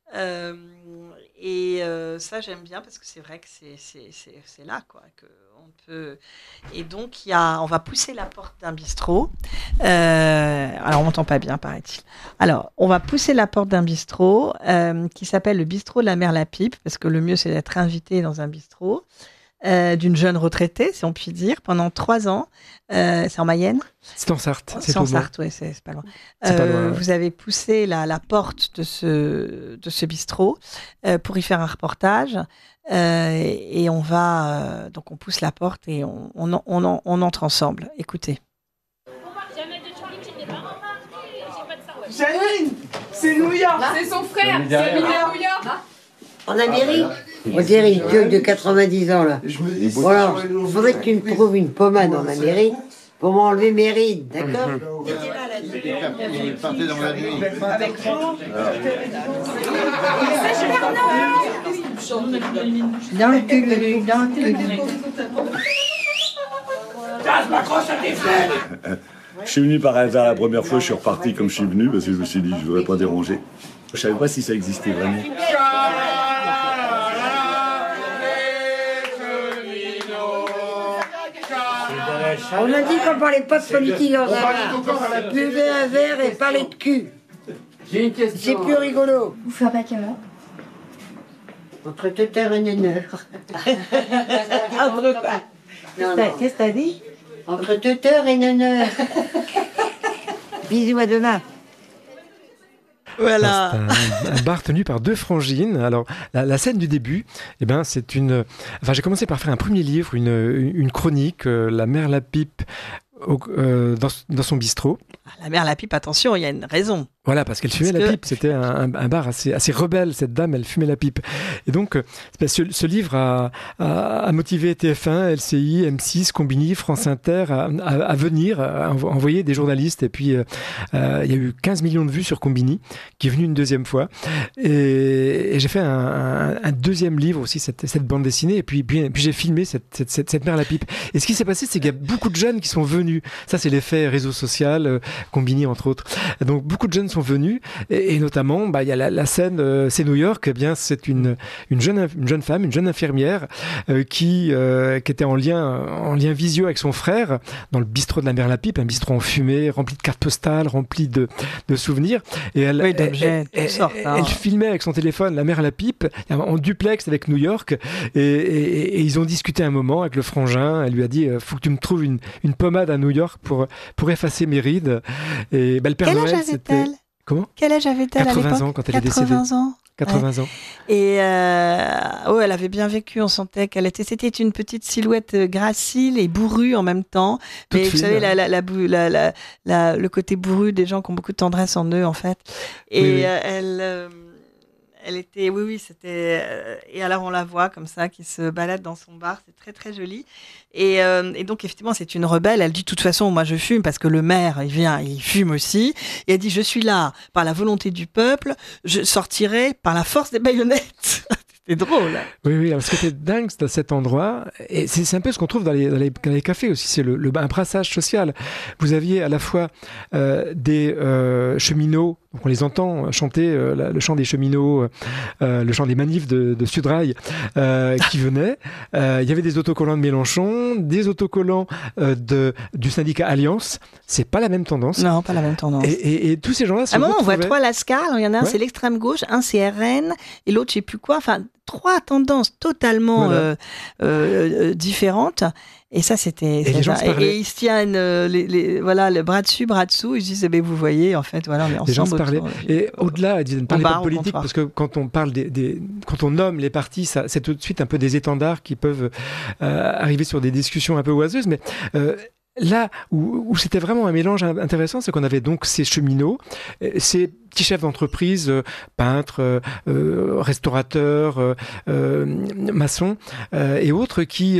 Ça j'aime bien parce que c'est vrai que c'est là quoi que on peut, et donc on va pousser la porte d'un bistrot, alors on m'entend pas bien paraît-il, alors on va pousser la porte d'un bistrot qui s'appelle le bistrot de la Mère La Pipe, parce que le mieux c'est d'être invité dans un bistrot d'une jeune retraitée, si on peut dire, pendant 3 ans. C'est en Mayenne ? C'est en Sarthe. C'est en Sarthe, oui, c'est pas loin. Vous avez poussé la porte de ce bistrot pour y faire un reportage. Et on va... donc on pousse la porte et on entre ensemble. Écoutez. Janine, c'est New York. C'est son frère, c'est New York. En Amérique, on dirait une gueule de 90 ans là. Voilà, il faudrait que tu me trouves une pommade en Amérique pour m'enlever mes rides, d'accord? Partez dans la nuit. Avec Franck. Dans le cul, dans le cul. Je suis venu par hasard la première fois, je suis reparti comme je suis venu parce que je me suis dit je ne voudrais pas déranger. Je savais pas si ça existait vraiment. On a dit qu'on parlait pas de politique dans un bar. Buvez un verre et parler de cul. J'ai une question. C'est plus rigolo. Vous faites à quelle heure? Entre 2h et 1h. Entre quoi? Qu'est-ce que t'as dit? Entre 2h et 1h. Bisous, à demain. Voilà. C'est un bar tenu par 2 frangines. Alors, la scène du début, c'est une... Enfin, j'ai commencé par faire un premier livre, une chronique, La Mère La Pipe, dans son bistrot. La Mère La Pipe, attention, il y a une raison. Voilà, parce qu'elle fumait la pipe. C'était un bar assez rebelle, cette dame, elle fumait la pipe. Et donc, ce livre a motivé TF1, LCI, M6, Combini, France Inter à venir, à envoyer des journalistes. Et puis, il y a eu 15 millions de vues sur Combini, qui est venu une 2e fois. Et j'ai fait un 2e livre aussi, cette bande dessinée. Et puis j'ai filmé cette Mère La Pipe. Et ce qui s'est passé, c'est qu'il y a beaucoup de jeunes qui sont venus. Ça, c'est l'effet réseau social, Combini, entre autres. Donc, beaucoup de jeunes sont venus, et notamment il y a la scène, c'est New York. C'est une jeune femme, une jeune infirmière qui était en lien visio avec son frère dans le bistrot de la Mère La Pipe, un bistrot en fumée rempli de cartes postales, rempli de souvenirs, et elle filmait avec son téléphone la Mère La Pipe en duplex avec New York, et ils ont discuté un moment avec le frangin. Elle lui a dit faut que tu me trouves une pommade à New York pour effacer mes rides. Et le Père Noël, c'était... Comment ? Quel âge avait-elle à l'époque ? 80 ans quand elle est décédée. 80 ans. 80 ans. Et elle avait bien vécu. On sentait c'était une petite silhouette gracile et bourrue en même temps. Mais vous savez, le côté bourru des gens qui ont beaucoup de tendresse en eux, en fait. Et elle était, c'était. Et alors on la voit comme ça, qui se balade dans son bar, c'est très très joli. Et donc effectivement, c'est une rebelle. Elle dit de toute façon, moi je fume parce que le maire, il fume aussi. Et elle dit, je suis là par la volonté du peuple, je sortirai par la force des baïonnettes. C'est drôle. Oui. Alors, ce qui était dingue dans cet endroit, et c'est un peu ce qu'on trouve dans les cafés aussi, c'est un brassage social. Vous aviez à la fois des cheminots, donc on les entend chanter le chant des cheminots, le chant des manifs de Sudrail qui venaient. Il y avait des autocollants de Mélenchon, des autocollants du syndicat Alliance. C'est pas la même tendance. Non, pas la même tendance. Et tous ces gens-là se à un moment, on voit 3 lascars. Il y en a un, c'est l'extrême gauche, un c'est RN, et l'autre, je sais plus quoi. Enfin, 3 tendances totalement différentes. Et ça, c'était... Et ils se tiennent le bras dessus, bras dessous. Ils se disent, vous voyez, en fait, voilà, on est ensemble. Les gens se parlaient. Et au-delà, ils ne parlaient pas de politique, parce que quand on parle quand on nomme les partis, c'est tout de suite un peu des étendards qui peuvent arriver sur des discussions un peu oiseuses. Mais là où c'était vraiment un mélange intéressant, c'est qu'on avait donc ces cheminots, ces petits chefs d'entreprise, peintres, restaurateurs, maçons et autres qui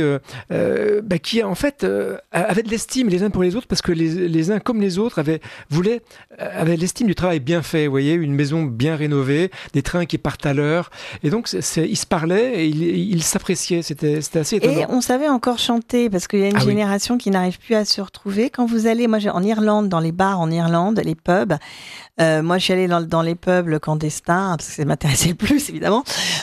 en fait avaient de l'estime les uns pour les autres, parce que les uns comme les autres avaient l'estime du travail bien fait. Vous voyez, une maison bien rénovée, des trains qui partent à l'heure, et donc ils se parlaient et ils s'appréciaient. C'était assez étonnant. Et on savait encore chanter, parce qu'il y a une génération qui n'arrive plus à se retrouver. Quand vous allez, moi en Irlande, dans les bars en Irlande, les pubs, moi je suis allée dans les pubs clandestins, parce que ça m'intéressait le plus évidemment,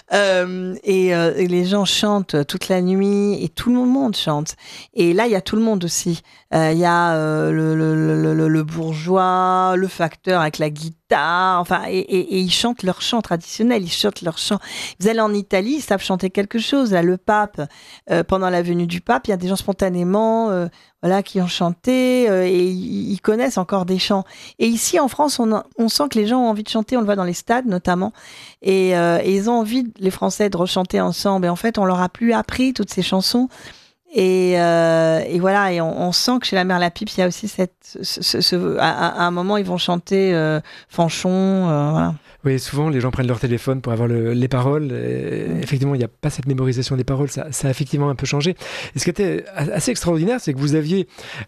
et les gens chantent toute la nuit, et tout le monde chante. Et là il y a tout le monde aussi. Il y a le bourgeois, le facteur avec la guitare, enfin, et ils chantent leur chant traditionnel, ils chantent leur chant. Vous allez en Italie, ils savent chanter quelque chose. Là, le pape, pendant la venue du pape, il y a des gens spontanément qui ont chanté, et ils connaissent encore des chants. Et ici, en France, on sent que les gens ont envie de chanter, on le voit dans les stades notamment, et ils ont envie, les Français, de rechanter ensemble. Et en fait, on leur a plus appris toutes ces chansons. Et voilà, et on sent que chez la Mère Lapipe, il y a aussi à un moment, ils vont chanter Fanchon, voilà. Oui, souvent, les gens prennent leur téléphone pour avoir les paroles. Effectivement, il n'y a pas cette mémorisation des paroles. Ça a effectivement un peu changé. Et ce qui était assez extraordinaire, c'est que vous aviez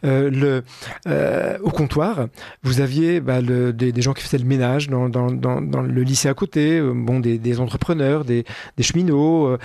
au comptoir, vous aviez des gens qui faisaient le ménage dans le lycée à côté, des entrepreneurs, des cheminots,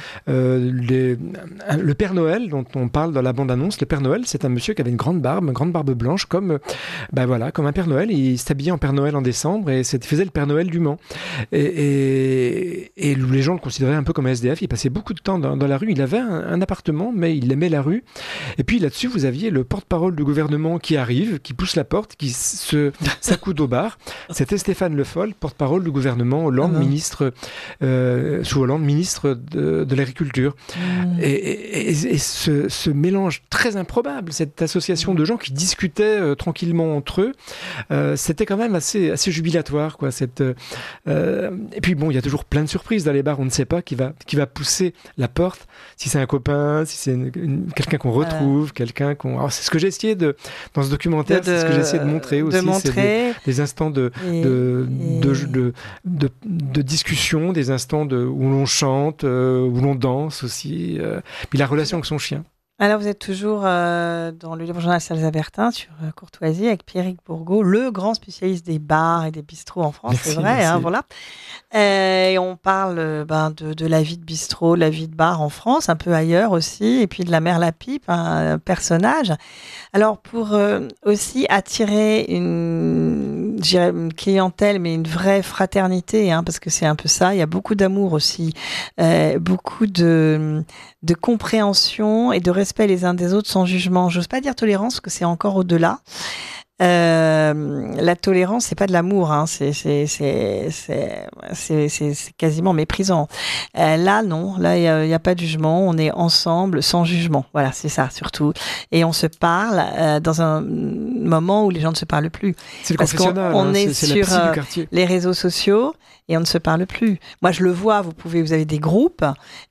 le Père Noël dont on parle dans la bande-annonce. Le Père Noël, c'est un monsieur qui avait une grande barbe blanche, comme un Père Noël. Il s'habillait en Père Noël en décembre et faisait le Père Noël du Mans. Et les gens le considéraient un peu comme un SDF. Il passait beaucoup de temps dans la rue. Il avait un appartement, mais il aimait la rue. Et puis là-dessus, vous aviez le porte-parole du gouvernement qui arrive, qui pousse la porte, qui s'accoude au bar. C'était Stéphane Le Foll, porte-parole du gouvernement Hollande, ministre sous Hollande, ministre de l'Agriculture. Et ce mélange très improbable, cette association de gens qui discutaient tranquillement entre eux, c'était quand même assez jubilatoire, quoi. Et puis il y a toujours plein de surprises dans les bars. On ne sait pas qui va pousser la porte, si c'est un copain, si c'est quelqu'un qu'on retrouve, quelqu'un qu'on... Alors, c'est ce que j'ai essayé dans ce documentaire, c'est ce que j'ai essayé de montrer aussi. C'est des instants de discussion, des instants où l'on chante, où l'on danse aussi. Puis la relation avec son chien. Alors, vous êtes toujours dans le livre journal Salzabertin sur Courtoisie avec Pierrick Bourgault, le grand spécialiste des bars et des bistrots en France. Merci, c'est vrai, voilà. Et on parle de la vie de bistrot, de la vie de bar en France, un peu ailleurs aussi, et puis de la Mère Lapipe, un personnage. Alors, pour aussi attirer une clientèle, mais une vraie fraternité, parce que c'est un peu ça, il y a beaucoup d'amour aussi, beaucoup de compréhension et de respect les uns des autres sans jugement. J'ose pas dire tolérance, parce que c'est encore au-delà. La tolérance, c'est pas de l'amour, hein. C'est quasiment méprisant. Là, non. Là, il y a pas de jugement. On est ensemble, sans jugement. Voilà, c'est ça surtout. Et on se parle dans un moment où les gens ne se parlent plus. C'est le confessionnal. On est c'est sur la psy du quartier. les réseaux sociaux et on ne se parle plus. Moi, je le vois. Vous avez des groupes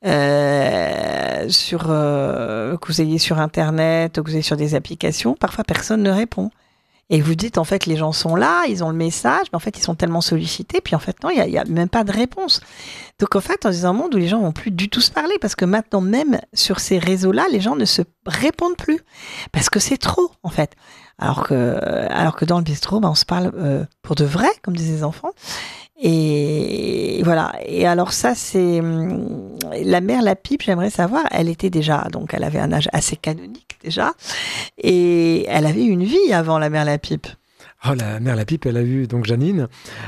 que vous ayez sur Internet, que vous ayez sur des applications. Parfois, personne ne répond. Et vous dites, en fait, les gens sont là, ils ont le message, mais en fait, ils sont tellement sollicités, puis en fait, non, il y a même pas de réponse. Donc, en fait, on est dans un monde où les gens vont plus du tout se parler, parce que maintenant, même sur ces réseaux-là, les gens ne se répondent plus. Parce que c'est trop, en fait. Alors que dans le bistrot, on se parle pour de vrai, comme disaient les enfants. Et voilà. Et alors ça, c'est la mère Lapipe. J'aimerais savoir. Elle était déjà, donc elle avait un âge assez canonique déjà, et elle avait une vie avant la mère Lapipe. Oh, la mère Lapipe, elle a eu donc Janine.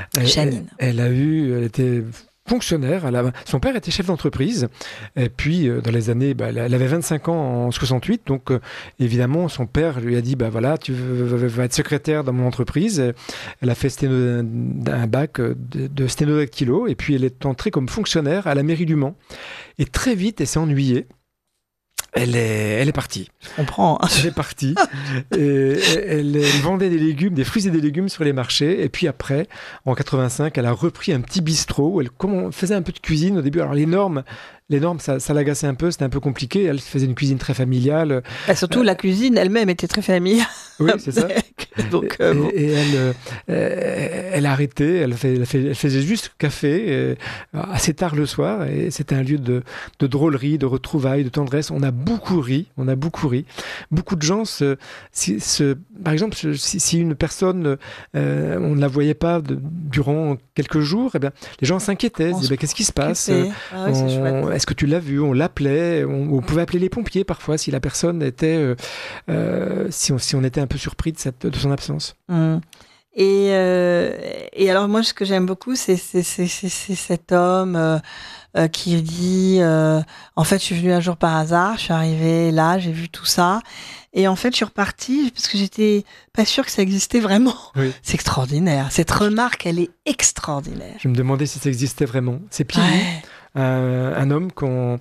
Elle était fonctionnaire. Son père était chef d'entreprise. Et puis, dans les années, elle avait 25 ans en 68. Donc, évidemment, son père lui a dit, voilà, tu vas être secrétaire dans mon entreprise. Elle a fait un bac de sténodactylo. Et puis, elle est entrée comme fonctionnaire à la mairie du Mans. Et très vite, elle s'est ennuyée. Elle est partie. Je comprends. Elle est partie. Et elle vendait des fruits et des légumes sur les marchés. Et puis après, en 85, elle a repris un petit bistrot où elle faisait un peu de cuisine au début. Alors les normes, ça l'agaçait un peu, c'était un peu compliqué. Elle faisait une cuisine très familiale. Et surtout, la cuisine elle-même était très familiale. Oui, c'est ça. Donc, et elle a arrêté. Elle faisait juste café assez tard le soir. Et c'était un lieu de drôlerie, de retrouvailles, de tendresse. On a beaucoup ri. Beaucoup de gens par exemple, si une personne, on ne la voyait pas durant quelques jours, les gens s'inquiétaient. Ils disaient, qu'est-ce qui se passe? Est-ce que tu l'as vu? On l'appelait. On pouvait appeler les pompiers parfois si la personne était, si on était un peu surpris de son absence. Et alors moi, ce que j'aime beaucoup, c'est cet homme qui dit en fait, je suis venue un jour par hasard, je suis arrivée là, j'ai vu tout ça, et en fait, je suis repartie parce que j'étais pas sûre que ça existait vraiment. Oui. C'est extraordinaire. Cette remarque, elle est extraordinaire. Je me demandais si ça existait vraiment. C'est Pili, un homme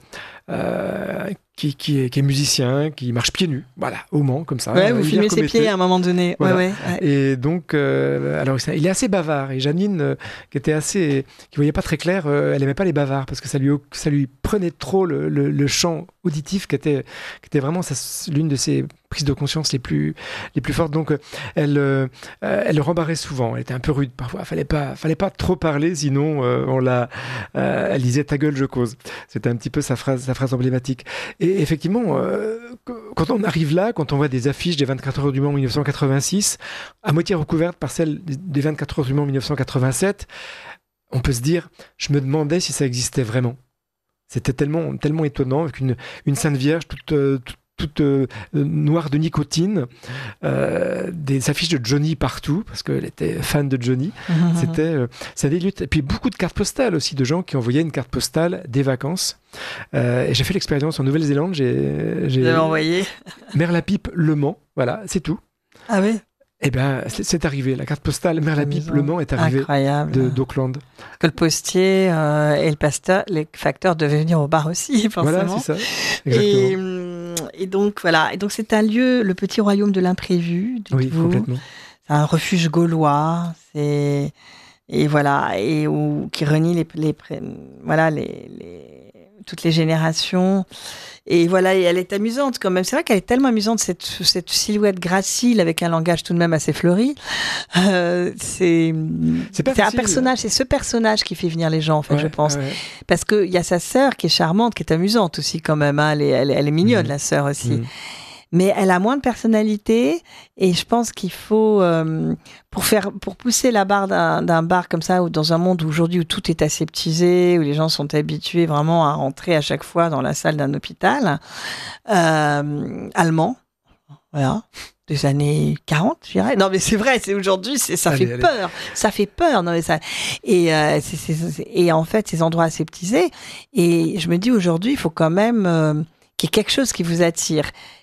qui est musicien, qui marche pieds nus, voilà, au Mans, comme ça. Ouais, vous filmez ses pieds à un moment donné. Voilà. Ouais. Et donc, alors, il est assez bavard. Et Janine, qui voyait pas très clair, elle aimait pas les bavards parce que ça lui prenait trop le champ auditif qui était vraiment l'une de ses prises de conscience les plus fortes. Donc, elle le rembarrait souvent. Elle était un peu rude parfois. Fallait pas trop parler, sinon elle disait ta gueule, je cause. C'était un petit peu sa phrase emblématique. Et effectivement, quand on arrive là, quand on voit des affiches des 24 heures du Mans 1986, à moitié recouvertes par celles des 24 heures du Mans 1987, on peut se dire, je me demandais si ça existait vraiment. C'était tellement, tellement étonnant, avec une Sainte Vierge toute noire de nicotine, des affiches de Johnny partout, parce qu'elle était fan de Johnny. C'était des luttes. Et puis beaucoup de cartes postales aussi, de gens qui envoyaient une carte postale des vacances. Et j'ai fait l'expérience en Nouvelle-Zélande. J'ai envoyé Mère Lapipe, Le Mans. Voilà, c'est tout. Ah oui. Eh bien, c'est arrivé. La carte postale Mère Lapipe, Le Mans est arrivée d'Auckland. Que le postier et les facteurs devaient venir au bar aussi, forcément. Voilà, c'est ça. Exactement. Et donc, voilà. Et donc, c'est un lieu, le petit royaume de l'imprévu. Oui, complètement. C'est un refuge gaulois. Et voilà. Et qui renie toutes les générations. Et voilà, et elle est amusante quand même. C'est vrai qu'elle est tellement amusante, cette silhouette gracile avec un langage tout de même assez fleuri. C'est un personnage, c'est ce personnage qui fait venir les gens, en fait, je pense. Ouais. Parce qu'il y a sa sœur qui est charmante, qui est amusante aussi quand même. Hein. Elle est mignonne, la sœur aussi. Mais elle a moins de personnalité, et je pense qu'il faut, pour pousser la barre d'un bar comme ça, ou dans un monde aujourd'hui où tout est aseptisé, où les gens sont habitués vraiment à rentrer à chaque fois dans la salle d'un hôpital, allemand, voilà, des années 40, je dirais. Non, mais c'est vrai, c'est aujourd'hui, ça fait peur. Ça fait peur. Non, mais ça, et en fait, ces endroits aseptisés, et je me dis aujourd'hui, il faut quand même, qu'il y ait quelque chose qui vous attire.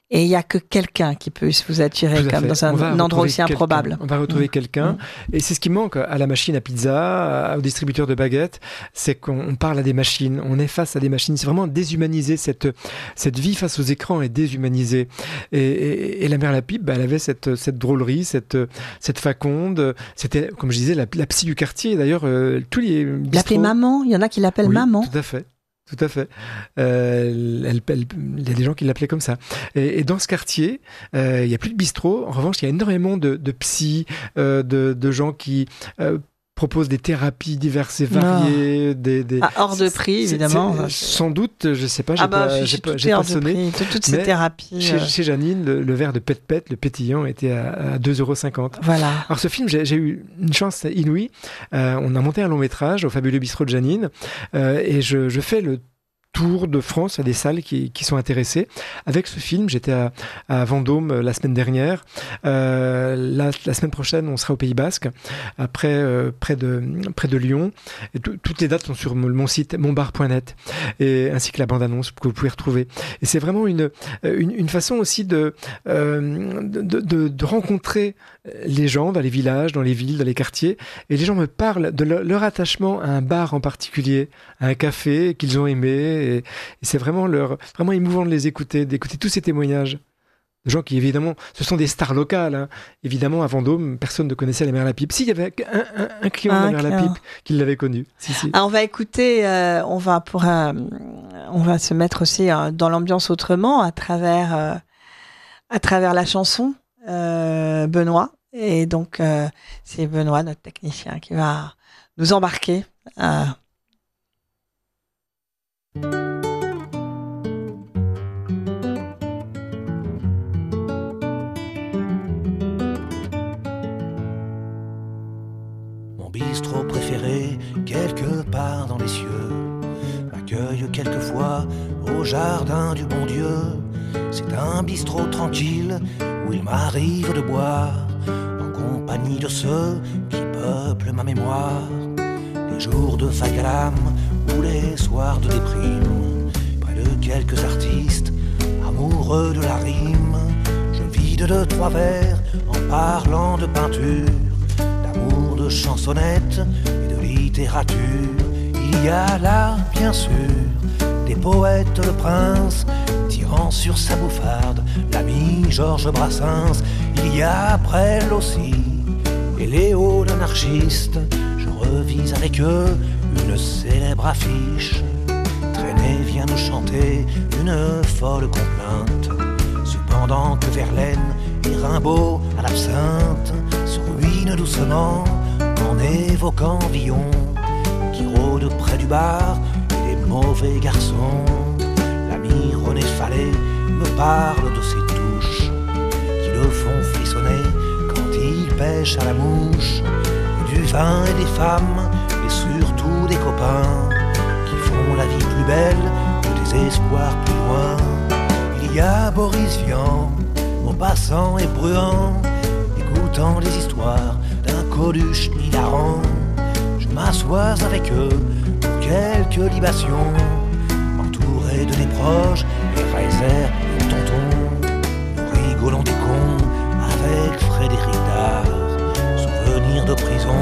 Et il n'y a que quelqu'un qui peut vous attirer comme dans un endroit aussi improbable. On va retrouver quelqu'un. Et c'est ce qui manque à la machine à pizza, au distributeur de baguettes, c'est qu'on parle à des machines, on est face à des machines. C'est vraiment déshumaniser cette vie face aux écrans et déshumanisée. Et la mère Lapipe, elle avait cette drôlerie, cette faconde. C'était, comme je disais, la psy du quartier. D'ailleurs, tous les bistrots... L'appelait maman, il y en a qui l'appellent maman. Tout à fait. Tout à fait. Il y a des gens qui l'appelaient comme ça. Et dans ce quartier, il n'y a plus de bistrot. En revanche, il y a énormément de psys, de gens qui proposent des thérapies diverses et variées. Hors de prix, évidemment. Sans doute, je ne sais pas, j'ai pas sonné. Toutes ces thérapies. Chez Janine, le verre de pet-pet, le pétillant, était à 2,50 €. Voilà. Alors ce film, j'ai eu une chance inouïe. On a monté un long métrage au Fabuleux Bistrot de Janine. Et je fais le tour de France, il y a des salles qui sont intéressées. Avec ce film, j'étais à Vendôme la semaine dernière. La semaine prochaine, on sera au Pays Basque, après près de Lyon. Et toutes les dates sont sur mon site monbar.net, et ainsi que la bande-annonce que vous pouvez retrouver. Et c'est vraiment une façon aussi de rencontrer les gens dans les villages, dans les villes, dans les quartiers. Et les gens me parlent de leur attachement à un bar en particulier, à un café qu'ils ont aimé. Et c'est vraiment émouvant de les écouter, d'écouter tous ces témoignages de gens qui, évidemment, ce sont des stars locales. Hein. Évidemment, à Vendôme, personne ne connaissait la mère Lapipe. Si, il y avait un client de la mère Lapipe qui l'avait connu. Si. Alors, on va écouter, on va se mettre aussi dans l'ambiance autrement à travers la chanson Benoît. Et donc, c'est Benoît, notre technicien, qui va nous embarquer. Mon bistrot préféré, quelque part dans les cieux, m'accueille quelquefois au jardin du bon Dieu. C'est un bistrot tranquille où il m'arrive de boire en compagnie de ceux qui peuplent ma mémoire. Les jours de vague à l'âme ou les soirs de déprime, près de quelques artistes amoureux de la rime, je vide 2-3 verres en parlant de peinture, d'amour, de chansonnettes et de littérature. Il y a là, bien sûr, des poètes, le prince tirant sur sa bouffarde l'ami Georges Brassens. Il y a Brel aussi et Léo l'anarchiste. Je revise avec eux une célèbre affiche. Traîner vient nous chanter une folle complainte, cependant que Verlaine et Rimbaud à l'absinthe se ruinent doucement en évoquant Villon qui rôde près du bar et des mauvais garçons. L'ami René Fallet me parle de ses touches qui le font frissonner quand il pêche à la mouche, et du vin et des femmes et surtout des copains qui font la vie plus belle que des espoirs plus loin. Il y a Boris Vian, Maupassant et Bruand, écoutant les histoires d'un Coluche hilarant. Je m'assois avec eux pour quelques libations, entouré de des proches, et Reiser et Tonton. Nous rigolons des cons avec Frédéric Dard, souvenirs de prison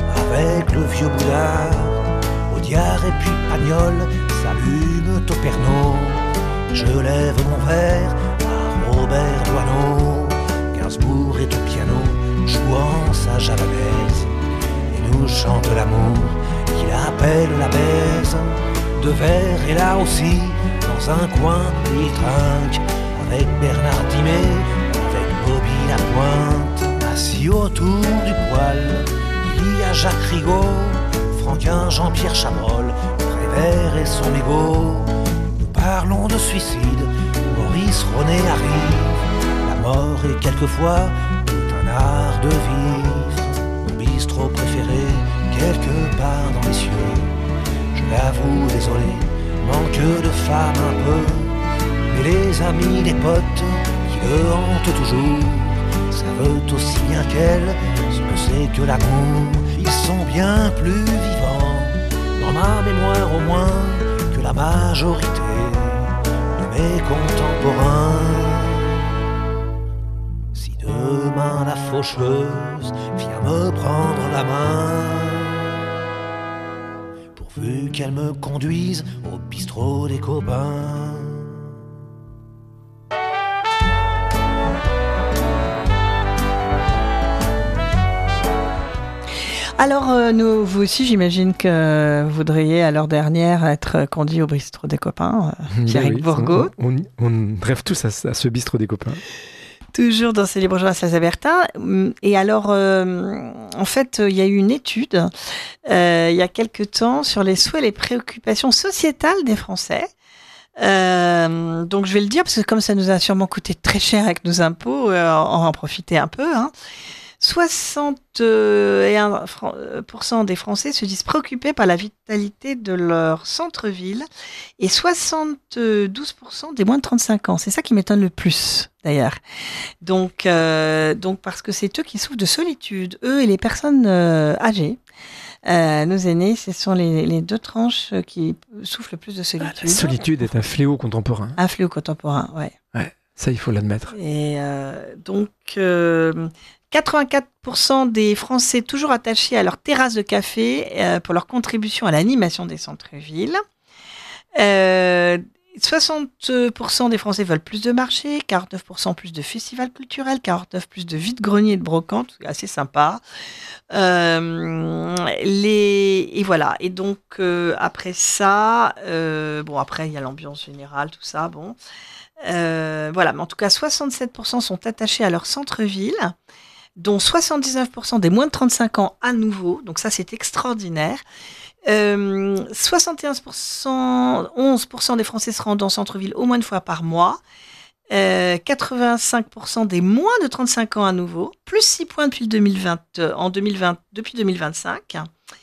avec le vieux Boudard. Audiard et puis Pagnol s'allument au Pernod. Je lève mon verre à Robert Doisneau. Gainsbourg est au piano, jouant sa javanaise, et nous chante l'amour qu'il appelle la baise. De verre est là aussi, dans un coin, il trinque avec Bernard Dimet, avec Bobby Lapointe. Assis autour du poêle, il y a Jacques Rigaud, Franquin, Jean-Pierre Chabrol, Prévert et son mégot. Nous parlons de suicide, Maurice René arrive. La mort est quelquefois tout un art de vivre. Mon bistrot préféré, quelque part dans les cieux. Je l'avoue, désolé, manque de femme un peu, mais les amis, les potes qui le hantent toujours savent aussi bien qu'elle ce que c'est que l'amour. Ils sont bien plus vivants, dans ma mémoire au moins, que la majorité de mes contemporains. demain la faucheuse vient me prendre la main, pourvu qu'elle me conduise au bistrot des copains. Alors, vous aussi, j'imagine que vous voudriez, à l'heure dernière, être conduit au bistrot des copains, Pierrick Bourgault. On rêve tous à ce bistrot des copains. Toujours dans ces bourgeois à Saint-Bertin. Et alors, en fait, il y a eu une étude, il y a quelque temps, sur les souhaits et les préoccupations sociétales des Français. Donc, je vais le dire, parce que comme ça nous a sûrement coûté très cher avec nos impôts, on va en profiter un peu, 61% des Français se disent préoccupés par la vitalité de leur centre-ville et 72% des moins de 35 ans. C'est ça qui m'étonne le plus, d'ailleurs. Donc parce que c'est eux qui souffrent de solitude, eux et les personnes âgées. Nos aînés, ce sont les deux tranches qui souffrent le plus de solitude. La solitude est un fléau contemporain. Un fléau contemporain, ouais. Ouais, ça, il faut l'admettre. Et donc... 84% des Français toujours attachés à leur terrasse de café pour leur contribution à l'animation des centres-villes. 60% des Français veulent plus de marchés, 49% plus de festivals culturels, 49% plus de vide-greniers et de brocantes, assez sympa. Et voilà. Et donc, après ça, après, il y a l'ambiance générale, tout ça, bon. Voilà. Mais en tout cas, 67% sont attachés à leur centre-ville, dont 79% des moins de 35 ans à nouveau. Donc ça, c'est extraordinaire. 11% des Français se rendent en centre-ville au moins une fois par mois. 85% des moins de 35 ans à nouveau. Plus 6 points depuis 2025.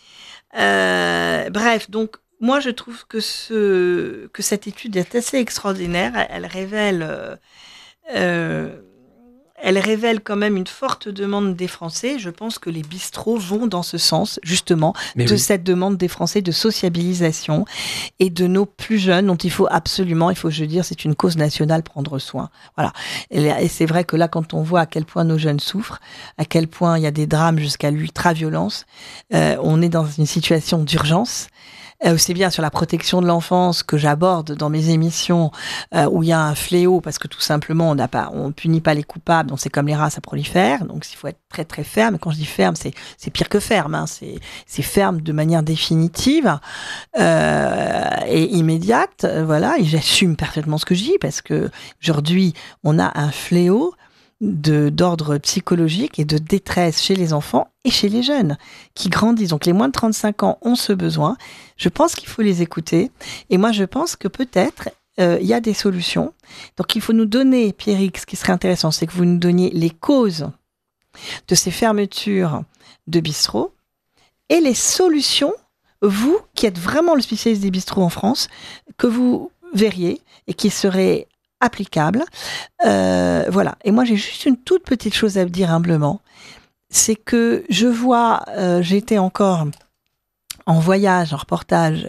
Bref, donc, moi, je trouve que cette étude est assez extraordinaire. Elle révèle quand même une forte demande des Français. Je pense que les bistrots vont dans ce sens, justement, cette demande des Français de sociabilisation et de nos plus jeunes, dont il faut, je veux dire, c'est une cause nationale, prendre soin. Voilà. Et c'est vrai que là, quand on voit à quel point nos jeunes souffrent, à quel point il y a des drames jusqu'à l'ultra-violence, on est dans une situation d'urgence. Aussi bien sur la protection de l'enfance que j'aborde dans mes émissions où il y a un fléau parce que tout simplement on punit pas les coupables, donc c'est comme les rats, ça prolifère, donc il faut être très très ferme. Et quand je dis ferme, c'est pire que ferme, c'est ferme de manière définitive et immédiate, voilà. Et j'assume parfaitement ce que je dis parce que aujourd'hui on a un fléau d'ordre psychologique et de détresse chez les enfants et chez les jeunes qui grandissent. Donc les moins de 35 ans ont ce besoin. Je pense qu'il faut les écouter. Et moi, je pense que peut-être il y a des solutions. Donc il faut nous donner, Pierrick, ce qui serait intéressant, c'est que vous nous donniez les causes de ces fermetures de bistrots et les solutions, vous qui êtes vraiment le spécialiste des bistrots en France, que vous verriez et qui seraient applicable. Voilà. Et moi, j'ai juste une toute petite chose à dire humblement. C'est que je vois, j'étais encore en voyage, en reportage,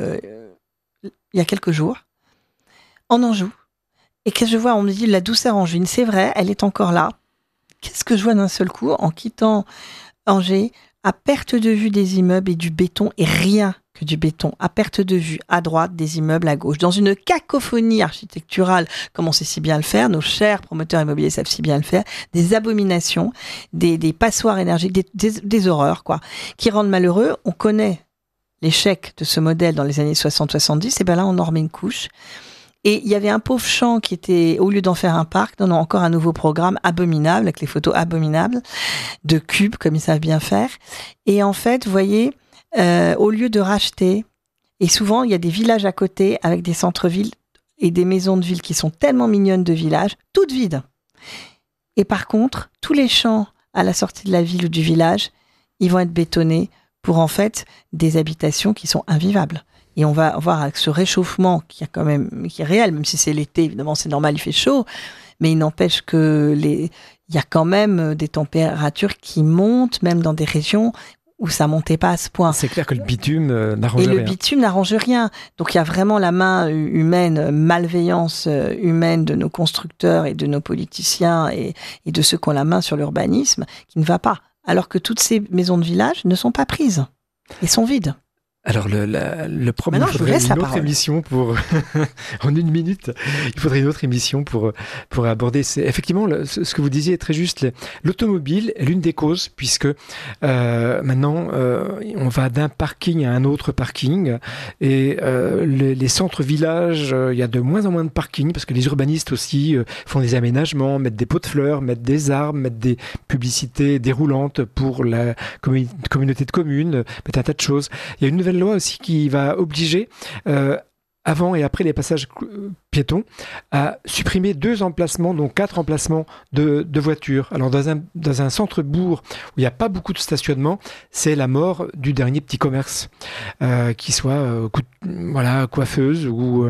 il y a quelques jours, en Anjou. Et que je vois, on me dit la douceur angevine. C'est vrai, elle est encore là. Qu'est-ce que je vois d'un seul coup en quittant Angers, à perte de vue des immeubles et du béton et rien que du béton, à perte de vue, à droite, des immeubles à gauche, dans une cacophonie architecturale, comme on sait si bien le faire, nos chers promoteurs immobiliers savent si bien le faire, des abominations, des passoires énergétiques, des horreurs, quoi, qui rendent malheureux. On connaît l'échec de ce modèle dans les années 60-70, et bien là, on en remet une couche. Et il y avait un pauvre champ qui était, au lieu d'en faire un parc, non, encore un nouveau programme abominable, avec les photos abominables, de cubes, comme ils savent bien faire. Et en fait, vous voyez, au lieu de racheter, et souvent il y a des villages à côté avec des centres-villes et des maisons de ville qui sont tellement mignonnes de villages, toutes vides. Et par contre, tous les champs à la sortie de la ville ou du village, ils vont être bétonnés pour en fait des habitations qui sont invivables. Et on va voir avec ce réchauffement qui est réel, même si c'est l'été, évidemment c'est normal, il fait chaud, mais il n'empêche que il y a quand même des températures qui montent, même dans des régions où ça montait pas à ce point. C'est clair que le bitume n'arrange rien. Et le bitume n'arrange rien. Donc il y a vraiment la main humaine, malveillance humaine de nos constructeurs et de nos politiciens et de ceux qui ont la main sur l'urbanisme qui ne va pas. Alors que toutes ces maisons de village ne sont pas prises et sont vides. Alors le problème, il faudrait une autre émission pour en 1 minute. Il faudrait une autre émission pour aborder. Effectivement, ce que vous disiez est très juste. L'automobile est l'une des causes, puisque maintenant on va d'un parking à un autre parking, et les centres-villages, il y a de moins en moins de parkings parce que les urbanistes aussi font des aménagements, mettent des pots de fleurs, mettent des arbres, mettent des publicités déroulantes pour la communauté de communes, mettent un tas de choses. Il y a une nouvelle loi aussi qui va obliger avant et après les passages piétons à supprimer 2 emplacements, donc 4 emplacements de voitures. Alors dans un centre-bourg où il n'y a pas beaucoup de stationnement, c'est la mort du dernier petit commerce, qui soit coiffeuse ou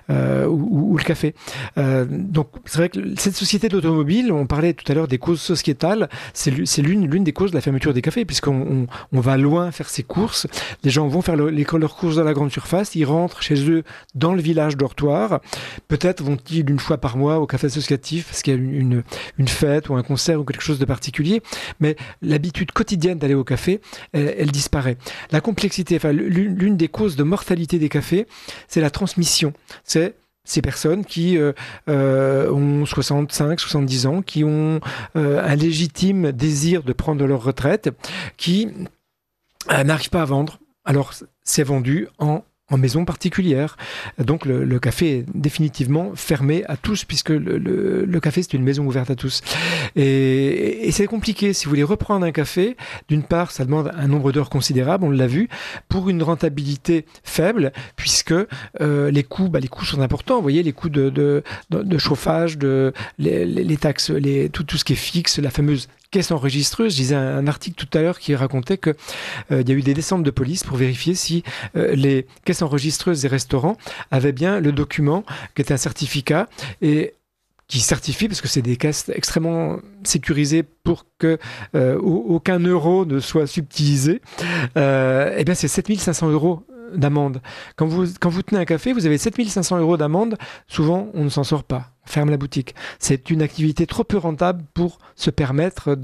le café. Donc c'est vrai que cette société d'automobile, on parlait tout à l'heure des causes sociétales, c'est l'une des causes de la fermeture des cafés, puisqu'on va loin faire ses courses. Les gens vont faire leurs courses dans la grande surface, ils rentrent chez eux dans le village dortoir. Peut-être vont-ils une fois par mois au café associatif parce qu'il y a une fête ou un concert ou quelque chose de particulier, mais l'habitude quotidienne d'aller au café, elle disparaît. La complexité, l'une des causes de mortalité des cafés, c'est la transmission. C'est ces personnes qui ont 65, 70 ans, qui ont un légitime désir de prendre leur retraite, qui n'arrivent pas à vendre. Alors, c'est vendu en maison particulière. Donc le café est définitivement fermé à tous, puisque le café c'est une maison ouverte à tous. Et c'est compliqué. Si vous voulez reprendre un café, d'une part ça demande un nombre d'heures considérable, on l'a vu, pour une rentabilité faible, puisque les coûts sont importants. Vous voyez, les coûts de chauffage, les taxes, tout ce qui est fixe, la fameuse caisse enregistreuse. Je lisais un article tout à l'heure qui racontait que il y a eu des descentes de police pour vérifier si les caisses enregistreuses des restaurants avaient bien le document qui était un certificat et qui certifie, parce que c'est des caisses extrêmement sécurisées pour que aucun euro ne soit subtilisé. Eh bien, c'est 7 500 € d'amende. Quand vous tenez un café, vous avez 7 500 € d'amende. Souvent, on ne s'en sort pas. On ferme la boutique. C'est une activité trop peu rentable pour se permettre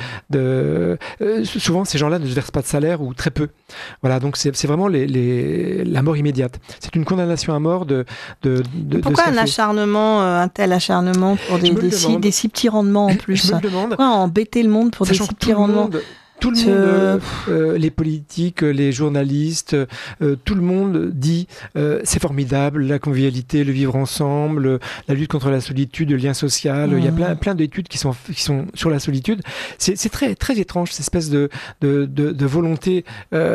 souvent, ces gens-là ne se versent pas de salaire ou très peu. Voilà, donc c'est vraiment la mort immédiate. C'est une condamnation à mort Pourquoi un tel acharnement pour des si petits rendements en plus? Je me le demande. Pourquoi embêter le monde pour des si petits rendements? Tout le monde, les politiques, les journalistes, tout le monde dit c'est formidable, la convivialité, le vivre ensemble, la lutte contre la solitude, le lien social. Il y a plein d'études qui sont sur la solitude. C'est très très étrange, cette espèce de volonté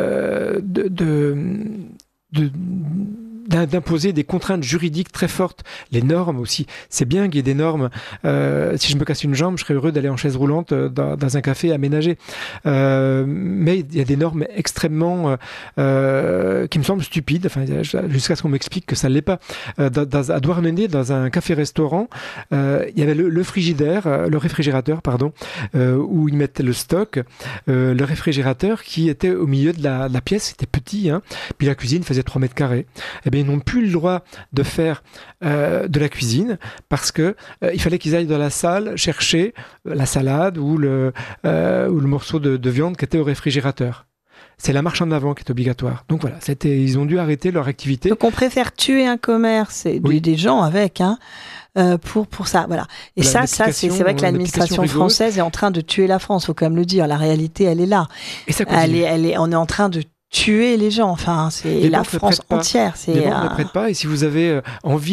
d'imposer des contraintes juridiques très fortes, les normes aussi. C'est bien qu'il y ait des normes. Si je me casse une jambe, je serais heureux d'aller en chaise roulante dans un café aménagé. Mais il y a des normes extrêmement qui me semblent stupides. Enfin, jusqu'à ce qu'on m'explique que ça ne l'est pas. À Douarnenez, dans un café-restaurant, il y avait le réfrigérateur, où ils mettaient le stock. Le réfrigérateur qui était au milieu de la pièce, c'était petit, hein. Puis la cuisine faisait 3 mètres carrés. Eh bien, ils n'ont plus le droit de faire de la cuisine parce que il fallait qu'ils aillent dans la salle chercher la salade ou le morceau de viande qui était au réfrigérateur. C'est la marche en avant qui est obligatoire. Donc voilà, ils ont dû arrêter leur activité. Donc on préfère tuer un commerce et des gens avec, pour ça, voilà. Et ça, c'est vrai que l'administration française est en train de tuer la France. Faut quand même le dire. La réalité, elle est là. Et ça continue. On est en train de tuer les gens, enfin c'est la France entière. Les banques ne prêtent pas, et si vous avez envie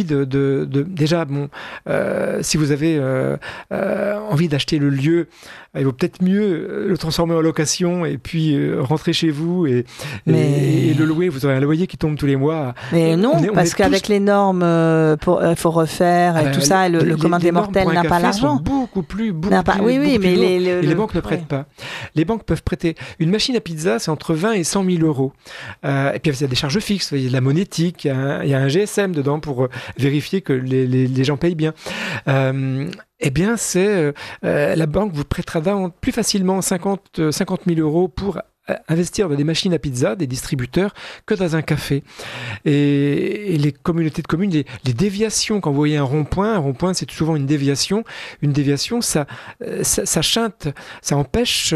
si vous avez envie d'acheter le lieu, il vaut peut-être mieux le transformer en location et puis rentrer chez vous et le louer. Vous aurez un loyer qui tombe tous les mois. Mais parce qu'avec les normes, il faut refaire et tout ça, le commun des mortels n'a pas l'argent. Beaucoup plus mais les banques ne prêtent pas. Les banques peuvent prêter. Une machine à pizza, c'est entre 20 et 100 000 €. Et puis il y a des charges fixes, il y a de la monétique, il y a un GSM dedans pour vérifier que les gens payent bien. Eh bien, la banque vous prêtera plus facilement 50 000 € pour investir dans des machines à pizza, des distributeurs, que dans un café. Et les communautés de communes, les déviations, quand vous voyez un rond-point, c'est souvent une déviation. Une déviation, ça chinte, ça empêche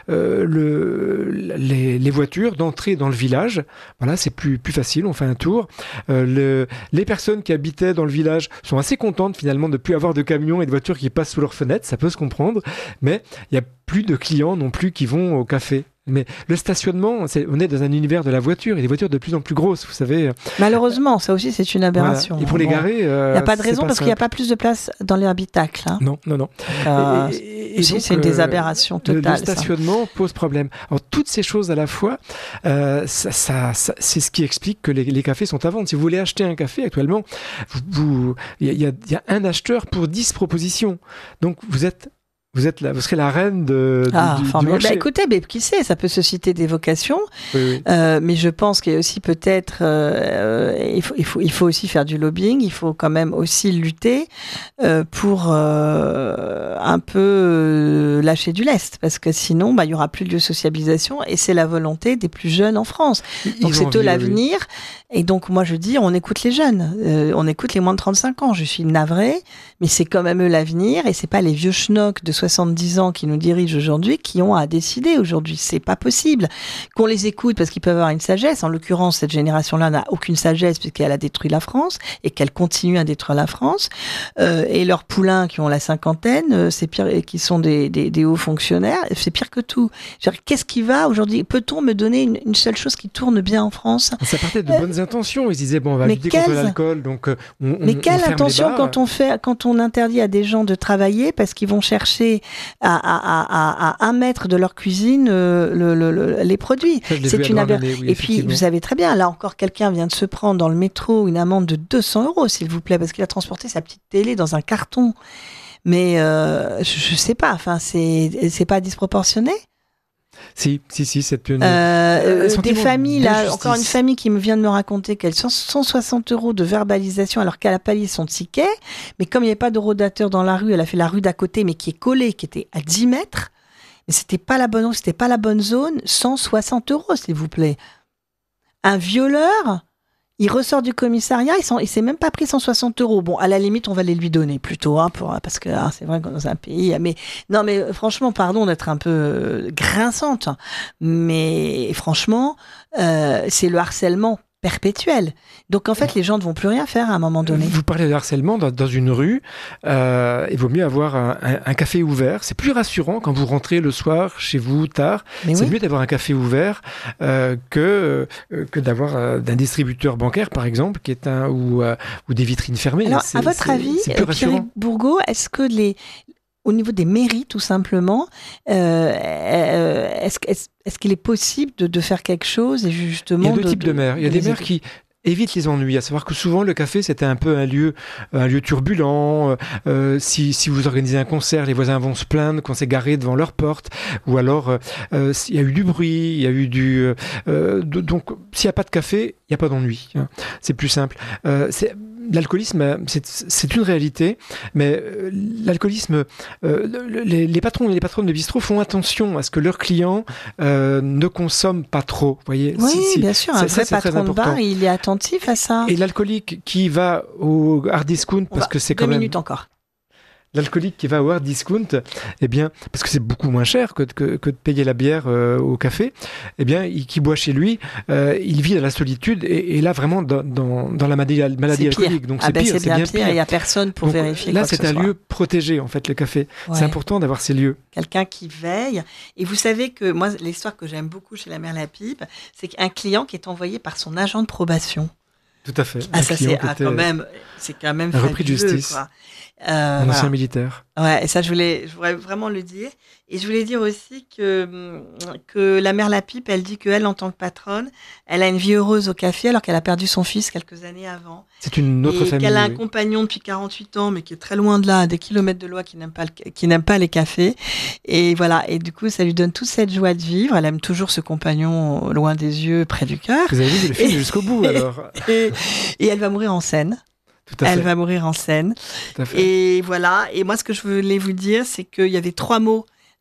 les voitures d'entrer dans le village. Voilà, c'est plus facile, on fait un tour. Les personnes qui habitaient dans le village sont assez contentes finalement de ne plus avoir de camions et de voitures qui passent sous leurs fenêtres, ça peut se comprendre, mais il n'y a plus de clients non plus qui vont au café. Mais le stationnement, on est dans un univers de la voiture et des voitures de plus en plus grosses, vous savez. Malheureusement, ça aussi, c'est une aberration. Voilà. Et pour les garer, il n'y a pas de raison parce qu'il n'y a pas plus de place dans les habitacles. Hein. Non. Et donc, c'est des aberrations totales. Le stationnement pose problème. Alors, toutes ces choses à la fois, c'est ce qui explique que les cafés sont à vendre. Si vous voulez acheter un café actuellement, il y a un acheteur pour 10 propositions. Donc, vous serez la reine du marché. Écoutez, qui sait, ça peut susciter des vocations, oui. Mais je pense qu'il y a aussi peut-être, il faut aussi faire du lobbying, il faut quand même aussi lutter pour un peu lâcher du lest, parce que sinon, il y aura plus de sociabilisation, et c'est la volonté des plus jeunes en France. Donc c'est eux l'avenir, et donc moi je dis, on écoute les jeunes, on écoute les moins de 35 ans. Je suis navrée, mais c'est quand même eux l'avenir, et c'est pas les vieux schnocks de 70 ans qui nous dirigent aujourd'hui, qui ont à décider aujourd'hui. C'est pas possible qu'on les écoute parce qu'ils peuvent avoir une sagesse. En l'occurrence, cette génération-là n'a aucune sagesse puisqu'elle a détruit la France et qu'elle continue à détruire la France. Et leurs poulains qui ont la cinquantaine, c'est pire, et qui sont des hauts fonctionnaires, c'est pire que tout. Qu'est-ce qui va aujourd'hui? Peut-on me donner une seule chose qui tourne bien en France? Ça partait de bonnes intentions. Ils disaient, on va lutter contre l'alcool, donc mais quelle intention quand on interdit à des gens de travailler parce qu'ils vont chercher à 1 mètre de leur cuisine les produits. C'est une aberration. Et puis, vous savez très bien, là encore, quelqu'un vient de se prendre dans le métro une amende de 200 €, s'il vous plaît, parce qu'il a transporté sa petite télé dans un carton. Mais je sais pas, c'est pas disproportionné? Si, c'est une... des familles, là, encore une famille qui vient de me raconter qu'elle a 160 € de verbalisation alors qu'elle a payé son ticket, mais comme il n'y avait pas de rodateur dans la rue, elle a fait la rue d'à côté, mais qui est collée, qui était à 10 mètres, mais c'était pas la bonne zone, 160 €, s'il vous plaît. Un violeur, il ressort du commissariat, il s'est même pas pris 160 €. Bon, à la limite, on va les lui donner plutôt, parce que c'est vrai que dans un pays, mais franchement, pardon d'être un peu grinçante, mais franchement, c'est le harcèlement perpétuel. Donc en fait, les gens ne vont plus rien faire à un moment donné. Vous parlez de harcèlement dans une rue, il vaut mieux avoir un café ouvert. C'est plus rassurant quand vous rentrez le soir chez vous tard. C'est mieux d'avoir un café ouvert que d'avoir d'un distributeur bancaire, par exemple, qui est ou des vitrines fermées. Alors, à votre avis, Pierre Bourgault, est-ce que au niveau des mairies, tout simplement, est-ce qu'il est possible de faire quelque chose et justement... Il y a deux types de maires. Il y a des maires qui évitent les ennuis. À savoir que souvent, le café, c'était un peu un lieu turbulent. Si vous organisez un concert, les voisins vont se plaindre qu'on s'est garé devant leur porte. Ou alors, il y a eu du bruit, il y a eu donc, s'il n'y a pas de café, il n'y a pas d'ennui. Hein. C'est plus simple. L'alcoolisme, c'est une réalité, mais l'alcoolisme, les patrons et les patronnes de bistrot font attention à ce que leurs clients ne consomment pas trop. Voyez, oui, bien sûr, un vrai patron de bar, il est attentif à ça. Et l'alcoolique qui va au hard discount, parce que c'est quand même... 2 minutes encore. L'alcoolique qui va au hard discount, parce que c'est beaucoup moins cher que de payer la bière au café, qui boit chez lui, il vit dans la solitude et là vraiment dans la maladie alcoolique. Donc c'est pire, c'est bien pire. Il n'y a personne pour vérifier. Là, c'est un lieu protégé en fait, le café. Ouais. C'est important d'avoir ces lieux. Quelqu'un qui veille. Et vous savez que moi, l'histoire que j'aime beaucoup chez la mère Lapipe, c'est qu'un client qui est envoyé par son agent de probation. Tout à fait. C'est quand même un repris de justice. Quoi. Un ancien militaire. Ouais, et ça, je voulais vraiment le dire. Et je voulais dire aussi que la mère Lapipe, elle dit qu'elle, en tant que patronne, elle a une vie heureuse au café alors qu'elle a perdu son fils quelques années avant. C'est une autre famille. Qu'elle a un compagnon depuis 48 ans, mais qui est très loin de là, à des kilomètres de là, qui n'aime pas les cafés. Et voilà. Et du coup, ça lui donne toute cette joie de vivre. Elle aime toujours ce compagnon loin des yeux, près du cœur. Vous avez vu le film jusqu'au bout, alors. Et elle va mourir en scène. Elle va mourir en scène. Et voilà. Et moi, ce que je voulais vous dire, c'est qu'il y avait 3 mots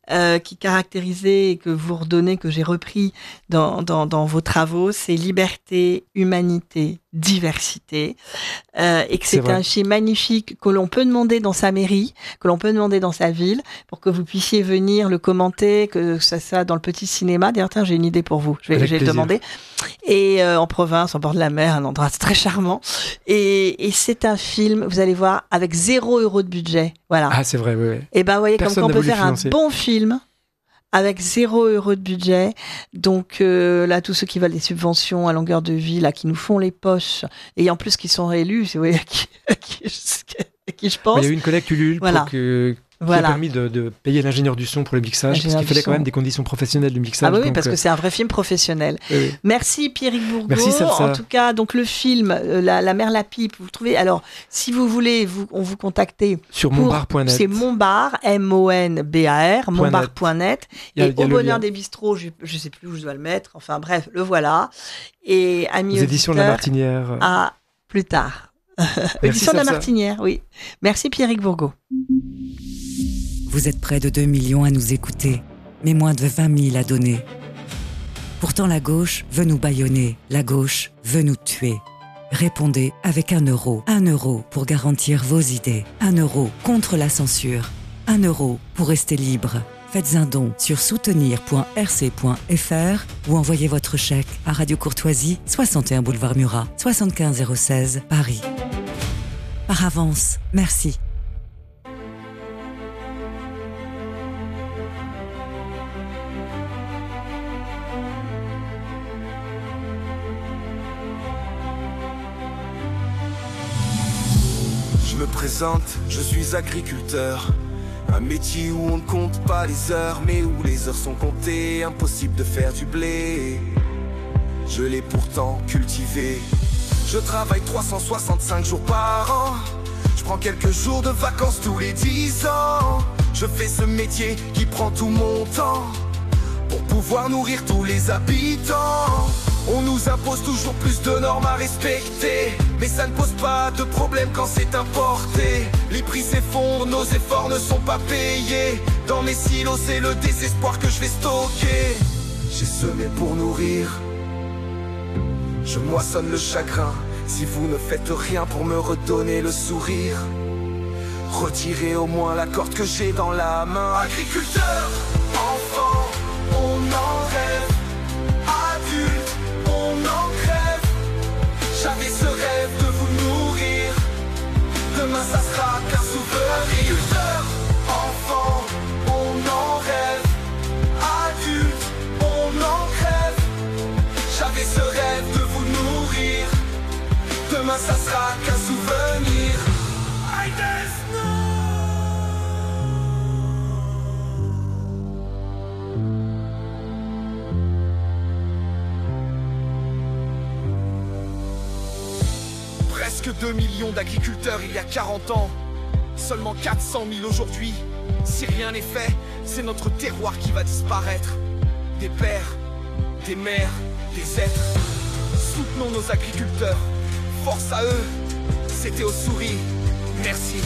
qui caractérisait et que vous redonnez, que j'ai repris dans vos travaux, c'est liberté, humanité, diversité, et que c'est un film magnifique que l'on peut demander dans sa mairie, que l'on peut demander dans sa ville, pour que vous puissiez venir le commenter, que ça soit dans le petit cinéma. D'ailleurs, tiens, j'ai une idée pour vous. Je vais le demander. Et en province, en bord de la mer, un endroit très charmant. Et c'est un film, vous allez voir, avec 0 € de budget. Voilà. Ah, c'est vrai, oui. Et ben, vous voyez, comme on peut faire un bon film avec 0 € de budget. Donc là, tous ceux qui veulent des subventions à longueur de vie, là, qui nous font les poches, et en plus qui sont réélus, vous voyez à qui je pense. Il y a eu une collecte Ulule qui a permis de payer l'ingénieur du son pour le mixage, parce qu'il fallait quand même des conditions professionnelles du mixage. Ah oui, parce que c'est un vrai film professionnel. Oui. Merci Pierrick Bourgault. Merci Salsa. En tout cas, donc le film La mer la pipe, vous le trouvez. Alors, si vous voulez, on vous contactez sur monbar.net. C'est Monbar, MONBAR, monbar.net. Et Au bonheur des bistrots, je ne sais plus où je dois le mettre. Enfin bref, le voilà. Et amis éditions de la Martinière. À plus tard. Édition de la Martinière, oui. Merci Pierrick Bourgault. Vous êtes près de 2 millions à nous écouter, mais moins de 20 000 à donner. Pourtant, la gauche veut nous bâillonner, la gauche veut nous tuer. Répondez avec 1 €. 1 € pour garantir vos idées. 1 € contre la censure. 1 € pour rester libre. Faites un don sur soutenir.rc.fr ou envoyez votre chèque à Radio Courtoisie, 61 boulevard Murat, 75 016, Paris. Par avance, merci. Je me présente, je suis agriculteur. Un métier où on ne compte pas les heures, mais où les heures sont comptées. Impossible de faire du blé. Je l'ai pourtant cultivé. Je travaille 365 jours par an. Je prends quelques jours de vacances tous les 10 ans. Je fais ce métier qui prend tout mon temps pour pouvoir nourrir tous les habitants. On nous impose toujours plus de normes à respecter, mais ça ne pose pas de problème quand c'est importé. Les prix s'effondrent, nos efforts ne sont pas payés. Dans mes silos, c'est le désespoir que je vais stocker. J'ai semé pour nourrir, je moissonne le chagrin. Si vous ne faites rien pour me redonner le sourire, retirez au moins la corde que j'ai dans la main. Agriculteur, enfant, on en rêve. Adulte, on en crève. J'avais ce rêve de vous nourrir. Demain ça sera qu'un souvenir. Agriculteur, enfant, on en rêve. Adulte, on en crève. J'avais ce rêve de vous nourrir. Demain ça sera qu'un souvenir. Presque 2 millions d'agriculteurs il y a 40 ans, seulement 400 000 aujourd'hui. Si rien n'est fait, c'est notre terroir qui va disparaître. Des pères, des mères, des êtres. Soutenons nos agriculteurs, force à eux. C'était aux souris, merci.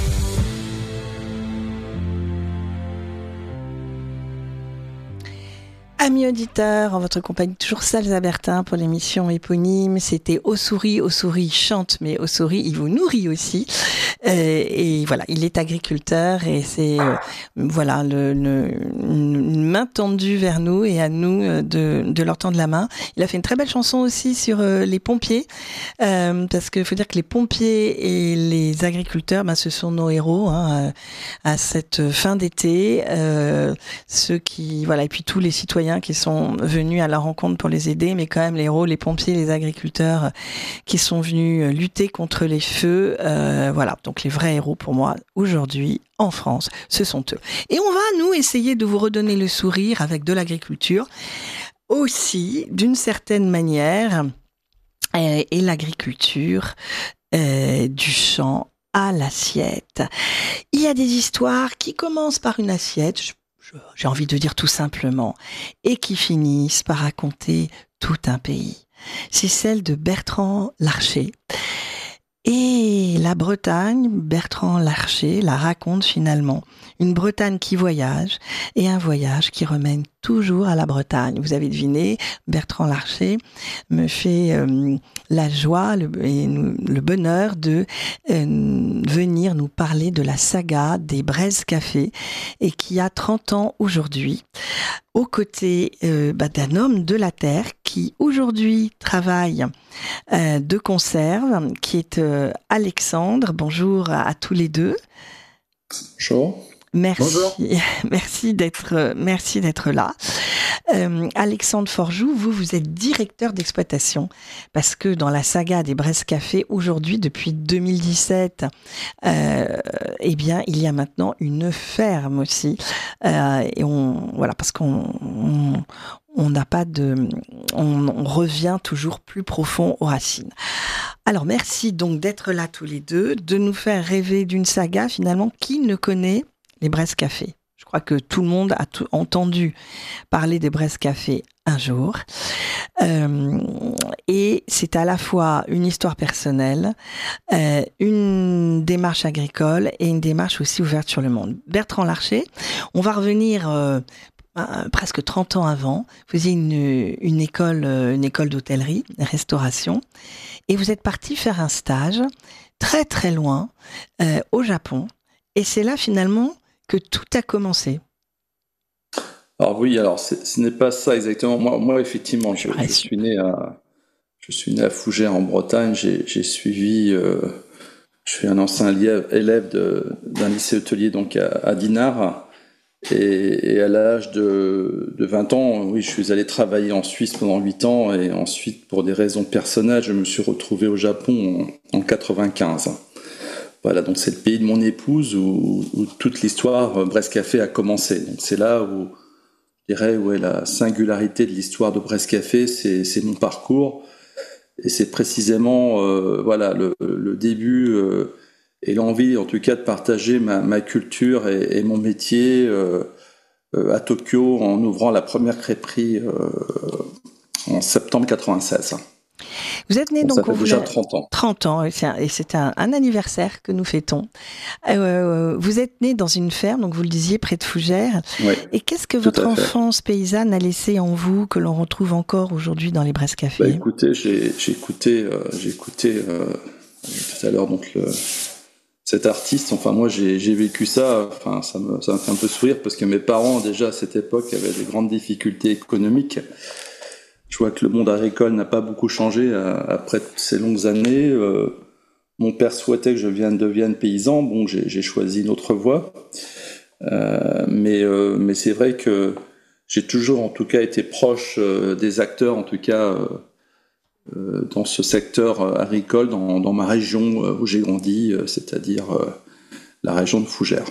Amis auditeurs, en votre compagnie, toujours Salsa Bertin pour l'émission éponyme. C'était Aux souris il chante, mais Aux souris, il vous nourrit aussi. Et voilà, il est agriculteur et c'est voilà une main tendue vers nous et à nous de leur tendre la main. Il a fait une très belle chanson aussi sur les pompiers, parce qu'il faut dire que les pompiers et les agriculteurs, ce sont nos héros à cette fin d'été. Ceux qui voilà, et puis tous les citoyens qui sont venus à la rencontre pour les aider, mais quand même les héros, les pompiers, les agriculteurs qui sont venus lutter contre les feux. Voilà, donc les vrais héros pour moi aujourd'hui en France, ce sont eux. Et on va nous essayer de vous redonner le sourire avec de l'agriculture aussi, d'une certaine manière, et l'agriculture du champ à l'assiette. Il y a des histoires qui commencent par une assiette, j'ai envie de dire tout simplement, et qui finissent par raconter tout un pays. C'est celle de Bertrand Larcher. Et Et la Bretagne, Bertrand Larcher la raconte finalement. Une Bretagne qui voyage et un voyage qui remène toujours à la Bretagne. Vous avez deviné, Bertrand Larcher me fait la joie et le bonheur de venir nous parler de la saga des Braises Café et qui a 30 ans aujourd'hui, aux côtés d'un homme de la terre qui aujourd'hui travaille de conserve, qui est Alexandre. Bonjour à tous les deux. Bonjour. Merci, bonjour. merci d'être là. Alexandre Forjoux, vous êtes directeur d'exploitation parce que dans la saga des Braises Café, aujourd'hui, depuis 2017, eh bien, il y a maintenant une ferme aussi. Et parce qu'on n'a pas on revient toujours plus profond aux racines. Alors, merci donc d'être là tous les deux, de nous faire rêver d'une saga finalement qui ne connaît les Braises Café. Je crois que tout le monde a entendu parler des Braises Café un jour. Et c'est à la fois une histoire personnelle, une démarche agricole et une démarche aussi ouverte sur le monde. Bertrand Larcher, on va revenir presque 30 ans avant. Vous faisiez une école d'hôtellerie, restauration, et vous êtes parti faire un stage très très loin au Japon. Et c'est là finalement que tout a commencé. Alors oui, ce n'est pas ça exactement. Moi effectivement, je suis né à Fougères en Bretagne. J'ai suivi, je suis un ancien élève d'un lycée hôtelier donc à Dinard. Et à l'âge de 20 ans, oui, je suis allé travailler en Suisse pendant 8 ans. Et ensuite, pour des raisons personnelles, je me suis retrouvé au Japon en 95. Voilà, donc c'est le pays de mon épouse où toute l'histoire Braises Café a commencé. Donc c'est là où, je dirais, où est la singularité de l'histoire de Braises Café, c'est mon parcours. Et c'est précisément le début et l'envie, en tout cas, de partager ma culture et mon métier à Tokyo en ouvrant la première crêperie en septembre 96. Vous êtes né donc ça fait déjà 30 ans. 30 ans, et c'est un anniversaire que nous fêtons. Vous êtes né dans une ferme, donc vous le disiez, près de Fougères. Oui, et qu'est-ce que votre enfance paysanne a laissé en vous, que l'on retrouve encore aujourd'hui dans les Braises Café ? Écoutez, j'ai écouté tout à l'heure donc cet artiste. Enfin, moi, j'ai vécu ça. Enfin, ça me fait un peu sourire parce que mes parents, déjà à cette époque, avaient des grandes difficultés économiques. Je vois que le monde agricole n'a pas beaucoup changé après ces longues années. Mon père souhaitait que je devienne paysan. Bon, j'ai choisi une autre voie. Mais c'est vrai que j'ai toujours, en tout cas, été proche des acteurs, en tout cas, dans ce secteur agricole, dans ma région où j'ai grandi, c'est-à-dire la région de Fougères.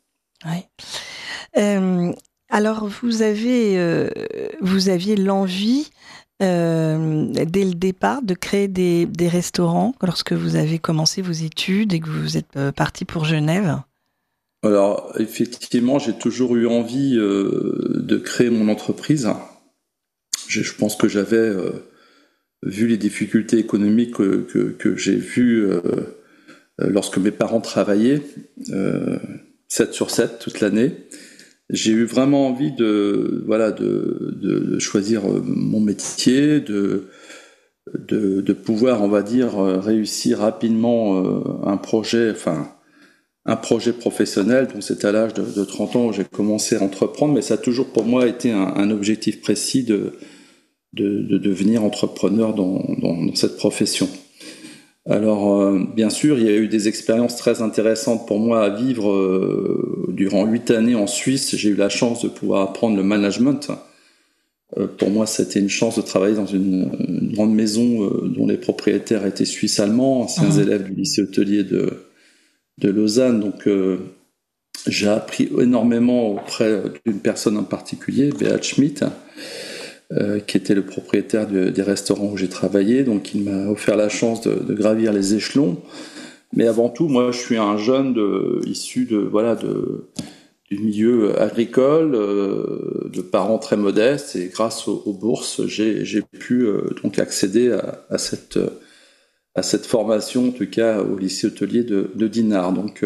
Oui. Alors, vous aviez l'envie, dès le départ, de créer des restaurants lorsque vous avez commencé vos études et que vous êtes parti pour Genève ? Alors, effectivement, j'ai toujours eu envie de créer mon entreprise. Je pense que j'avais vu les difficultés économiques que j'ai vues lorsque mes parents travaillaient, 7 sur 7 toute l'année. J'ai eu vraiment envie de choisir mon métier, de pouvoir, on va dire, réussir rapidement un projet professionnel. Donc c'est à l'âge de 30 ans où j'ai commencé à entreprendre, mais ça a toujours pour moi été un objectif précis de devenir entrepreneur dans cette profession. Alors, bien sûr, il y a eu des expériences très intéressantes pour moi à vivre durant 8 années en Suisse. J'ai eu la chance de pouvoir apprendre le management. Pour moi, c'était une chance de travailler dans une grande maison dont les propriétaires étaient suisses-allemands, anciens élèves du lycée hôtelier de Lausanne. Donc, j'ai appris énormément auprès d'une personne en particulier, Beat Schmidt, qui était le propriétaire des restaurants où j'ai travaillé. Donc il m'a offert la chance de gravir les échelons. Mais avant tout, moi je suis un jeune issu du milieu agricole, de parents très modestes, et grâce aux bourses, j'ai pu donc accéder à à cette formation, en tout cas au lycée hôtelier de Dinard. Donc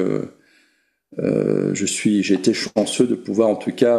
j'ai été chanceux de pouvoir en tout cas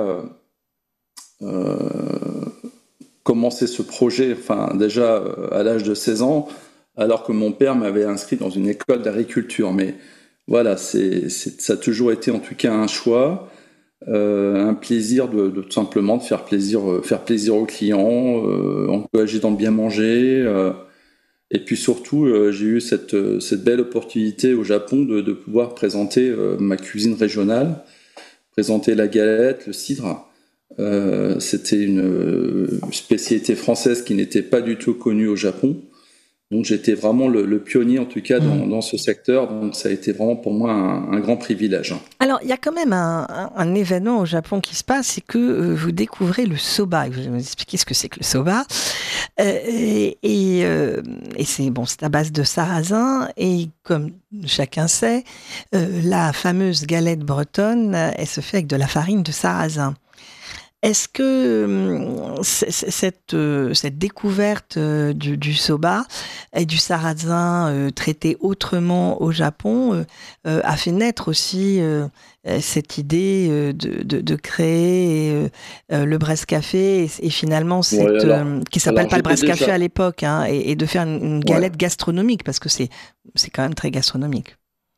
commencer ce projet, enfin déjà à l'âge de 16 ans, alors que mon père m'avait inscrit dans une école d'agriculture. Mais voilà, ça a toujours été en tout cas un choix, un plaisir de tout simplement de faire plaisir aux clients, encourager dans le bien manger. Et puis surtout, j'ai eu cette belle opportunité au Japon de pouvoir présenter ma cuisine régionale, présenter la galette, le cidre. C'était une spécialité française qui n'était pas du tout connue au Japon. Donc j'étais vraiment le pionnier en tout cas dans ce secteur, donc ça a été vraiment pour moi un grand privilège. Alors il y a quand même un événement au Japon qui se passe, c'est que vous découvrez le soba. Vous allez nous expliquer ce que c'est que le soba. Et c'est à base de sarrasin, et comme chacun sait, la fameuse galette bretonne, elle se fait avec de la farine de sarrasin. Est-ce que cette découverte du soba et du sarrasin traité autrement au Japon a fait naître aussi cette idée de créer le Brest Café et finalement qui s'appelle pas le Brest Café à l'époque, hein, et de faire une galette gastronomique, parce que c'est quand même très gastronomique.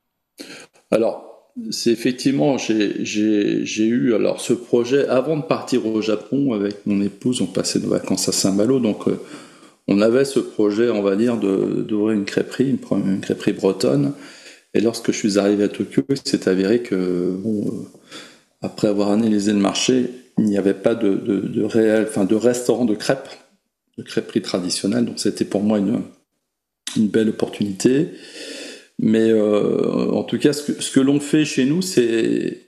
Alors, c'est effectivement, j'ai eu alors ce projet avant de partir au Japon avec mon épouse. On passait nos vacances à Saint-Malo, donc on avait ce projet, on va dire, d'ouvrir une crêperie bretonne. Et lorsque je suis arrivé à Tokyo, il s'est avéré que après avoir analysé le marché, il n'y avait pas de restaurant de crêperie traditionnelle. Donc c'était pour moi une belle opportunité. Mais en tout cas, ce que l'on fait chez nous, c'est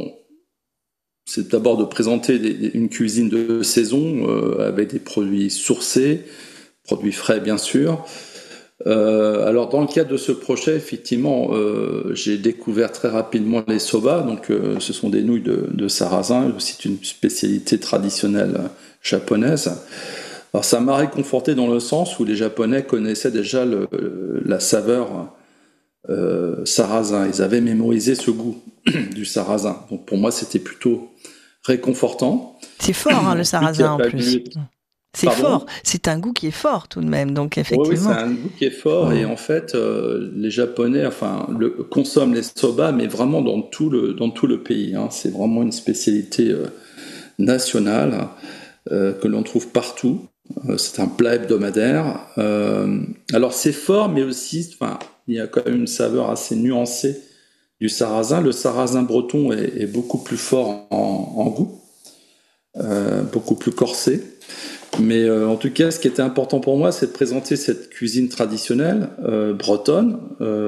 d'abord de présenter une cuisine de saison avec des produits sourcés, produits frais bien sûr. Alors dans le cadre de ce projet, effectivement, j'ai découvert très rapidement les soba. Donc ce sont des nouilles de sarrasin, c'est une spécialité traditionnelle japonaise. Alors ça m'a réconforté dans le sens où les Japonais connaissaient déjà la saveur sarrasin. Ils avaient mémorisé ce goût du sarrasin. Donc pour moi, c'était plutôt réconfortant. C'est fort, hein, le sarrasin en plus. C'est fort. C'est un goût qui est fort tout de même. Donc effectivement. Oui, c'est un goût qui est fort. Et en fait, les Japonais, consomment les soba, mais vraiment dans tout le pays. Hein. C'est vraiment une spécialité nationale que l'on trouve partout. C'est un plat hebdomadaire. Alors c'est fort, mais aussi, il y a quand même une saveur assez nuancée du sarrasin. Le sarrasin breton est beaucoup plus fort en goût, beaucoup plus corsé. Mais en tout cas, ce qui était important pour moi, c'est de présenter cette cuisine traditionnelle bretonne,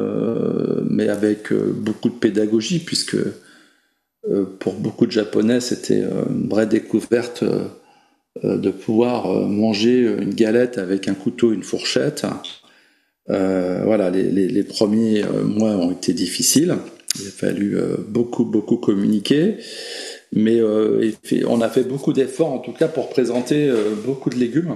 mais avec beaucoup de pédagogie, puisque pour beaucoup de Japonais, c'était une vraie découverte de pouvoir manger une galette avec un couteau, une fourchette. Voilà, les premiers mois ont été difficiles. Il a fallu beaucoup communiquer, mais on a fait beaucoup d'efforts, en tout cas, pour présenter beaucoup de légumes,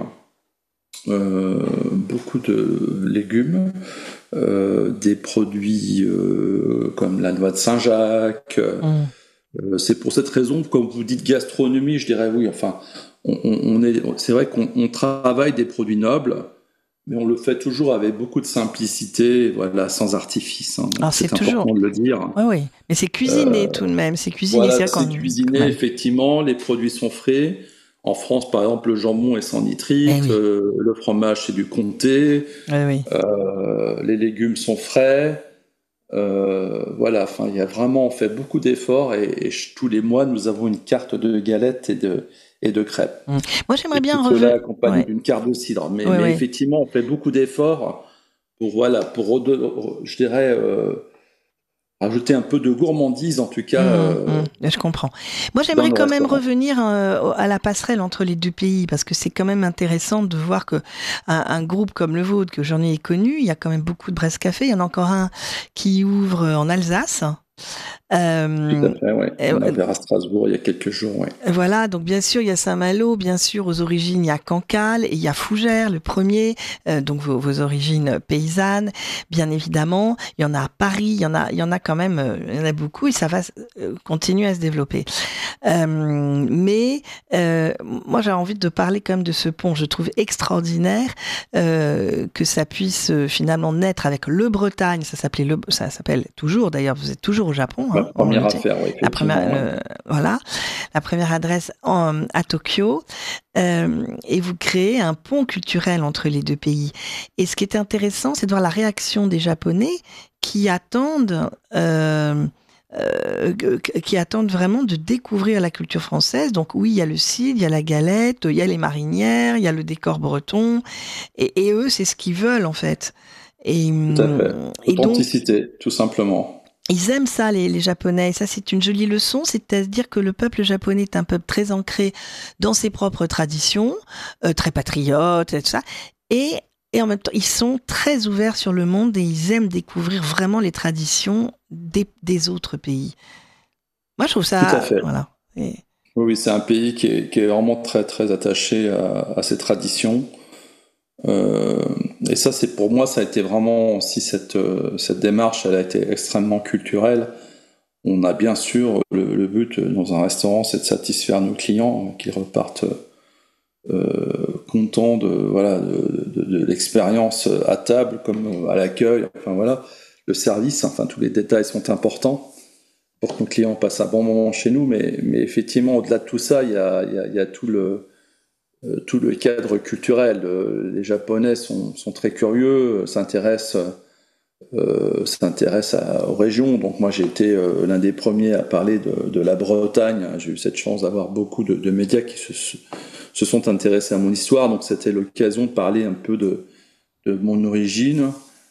des produits comme la noix de Saint-Jacques. C'est pour cette raison, comme vous dites gastronomie, je dirais oui. Enfin, c'est vrai qu'on travaille des produits nobles, mais on le fait toujours avec beaucoup de simplicité, voilà, sans artifice. Hein. Alors c'est important toujours de le dire. Oui, mais c'est cuisiné tout de même. C'est cuisiné. Voilà, c'est cuisiné, effectivement. Les produits sont frais. En France, par exemple, le jambon est sans nitrite, le fromage c'est du comté, les légumes sont frais. Voilà, il y a vraiment, on fait beaucoup d'efforts et tous les mois nous avons une carte de galettes et de crêpes. Moi j'aimerais bien revenir. Cela accompagne d'une carte de cidre, mais effectivement on fait beaucoup d'efforts pour je dirais rajouter un peu de gourmandise en tout cas. Je comprends. Moi j'aimerais quand même revenir à la passerelle entre les deux pays, parce que c'est quand même intéressant de voir que un groupe comme le vôtre, que j'en ai connu, il y a quand même beaucoup de Brest Café. Il y en a encore un qui ouvre en Alsace, Tout à fait, ouais. On a vers à Strasbourg il y a quelques jours, ouais. Voilà, donc bien sûr, il y a Saint-Malo, bien sûr, aux origines, il y a Cancale, et il y a Fougères, le premier, donc vos origines paysannes, bien évidemment. Il y en a à Paris, il y en a quand même, il y en a beaucoup, et ça va continuer à se développer. Mais moi, j'ai envie de parler quand même de ce pont. Je trouve extraordinaire que ça puisse finalement naître avec le Bretagne. Ça s'appelle toujours, d'ailleurs, vous êtes toujours au Japon. La première affaire, oui. Voilà, la première adresse à Tokyo. Et vous créez un pont culturel entre les deux pays. Et ce qui est intéressant, c'est de voir la réaction des Japonais qui attendent vraiment de découvrir la culture française. Donc oui, il y a le cidre, il y a la galette, il y a les marinières, il y a le décor breton. Et eux, c'est ce qu'ils veulent, en fait. Tout à fait. Authenticité, tout simplement. Ils aiment ça, les Japonais. Et ça, c'est une jolie leçon. C'est-à-dire que le peuple japonais est un peuple très ancré dans ses propres traditions, très patriote et tout ça. Et en même temps, ils sont très ouverts sur le monde et ils aiment découvrir vraiment les traditions des autres pays. Moi, je trouve ça... Tout à fait. Voilà. Oui, c'est un pays qui est vraiment très, très attaché à ses traditions. Et ça, pour moi, ça a été vraiment aussi cette démarche, elle a été extrêmement culturelle. On a bien sûr le but dans un restaurant, c'est de satisfaire nos clients, qu'ils repartent contents de l'expérience à table, comme à l'accueil. Enfin voilà, le service, enfin tous les détails sont importants pour que nos clients passent un bon moment chez nous. Mais effectivement, au-delà de tout ça, il y a tout le cadre culturel. Les Japonais sont très curieux, s'intéressent aux régions. Donc moi, j'ai été l'un des premiers à parler de la Bretagne. J'ai eu cette chance d'avoir beaucoup de médias qui se sont intéressés à mon histoire. Donc c'était l'occasion de parler un peu de mon origine,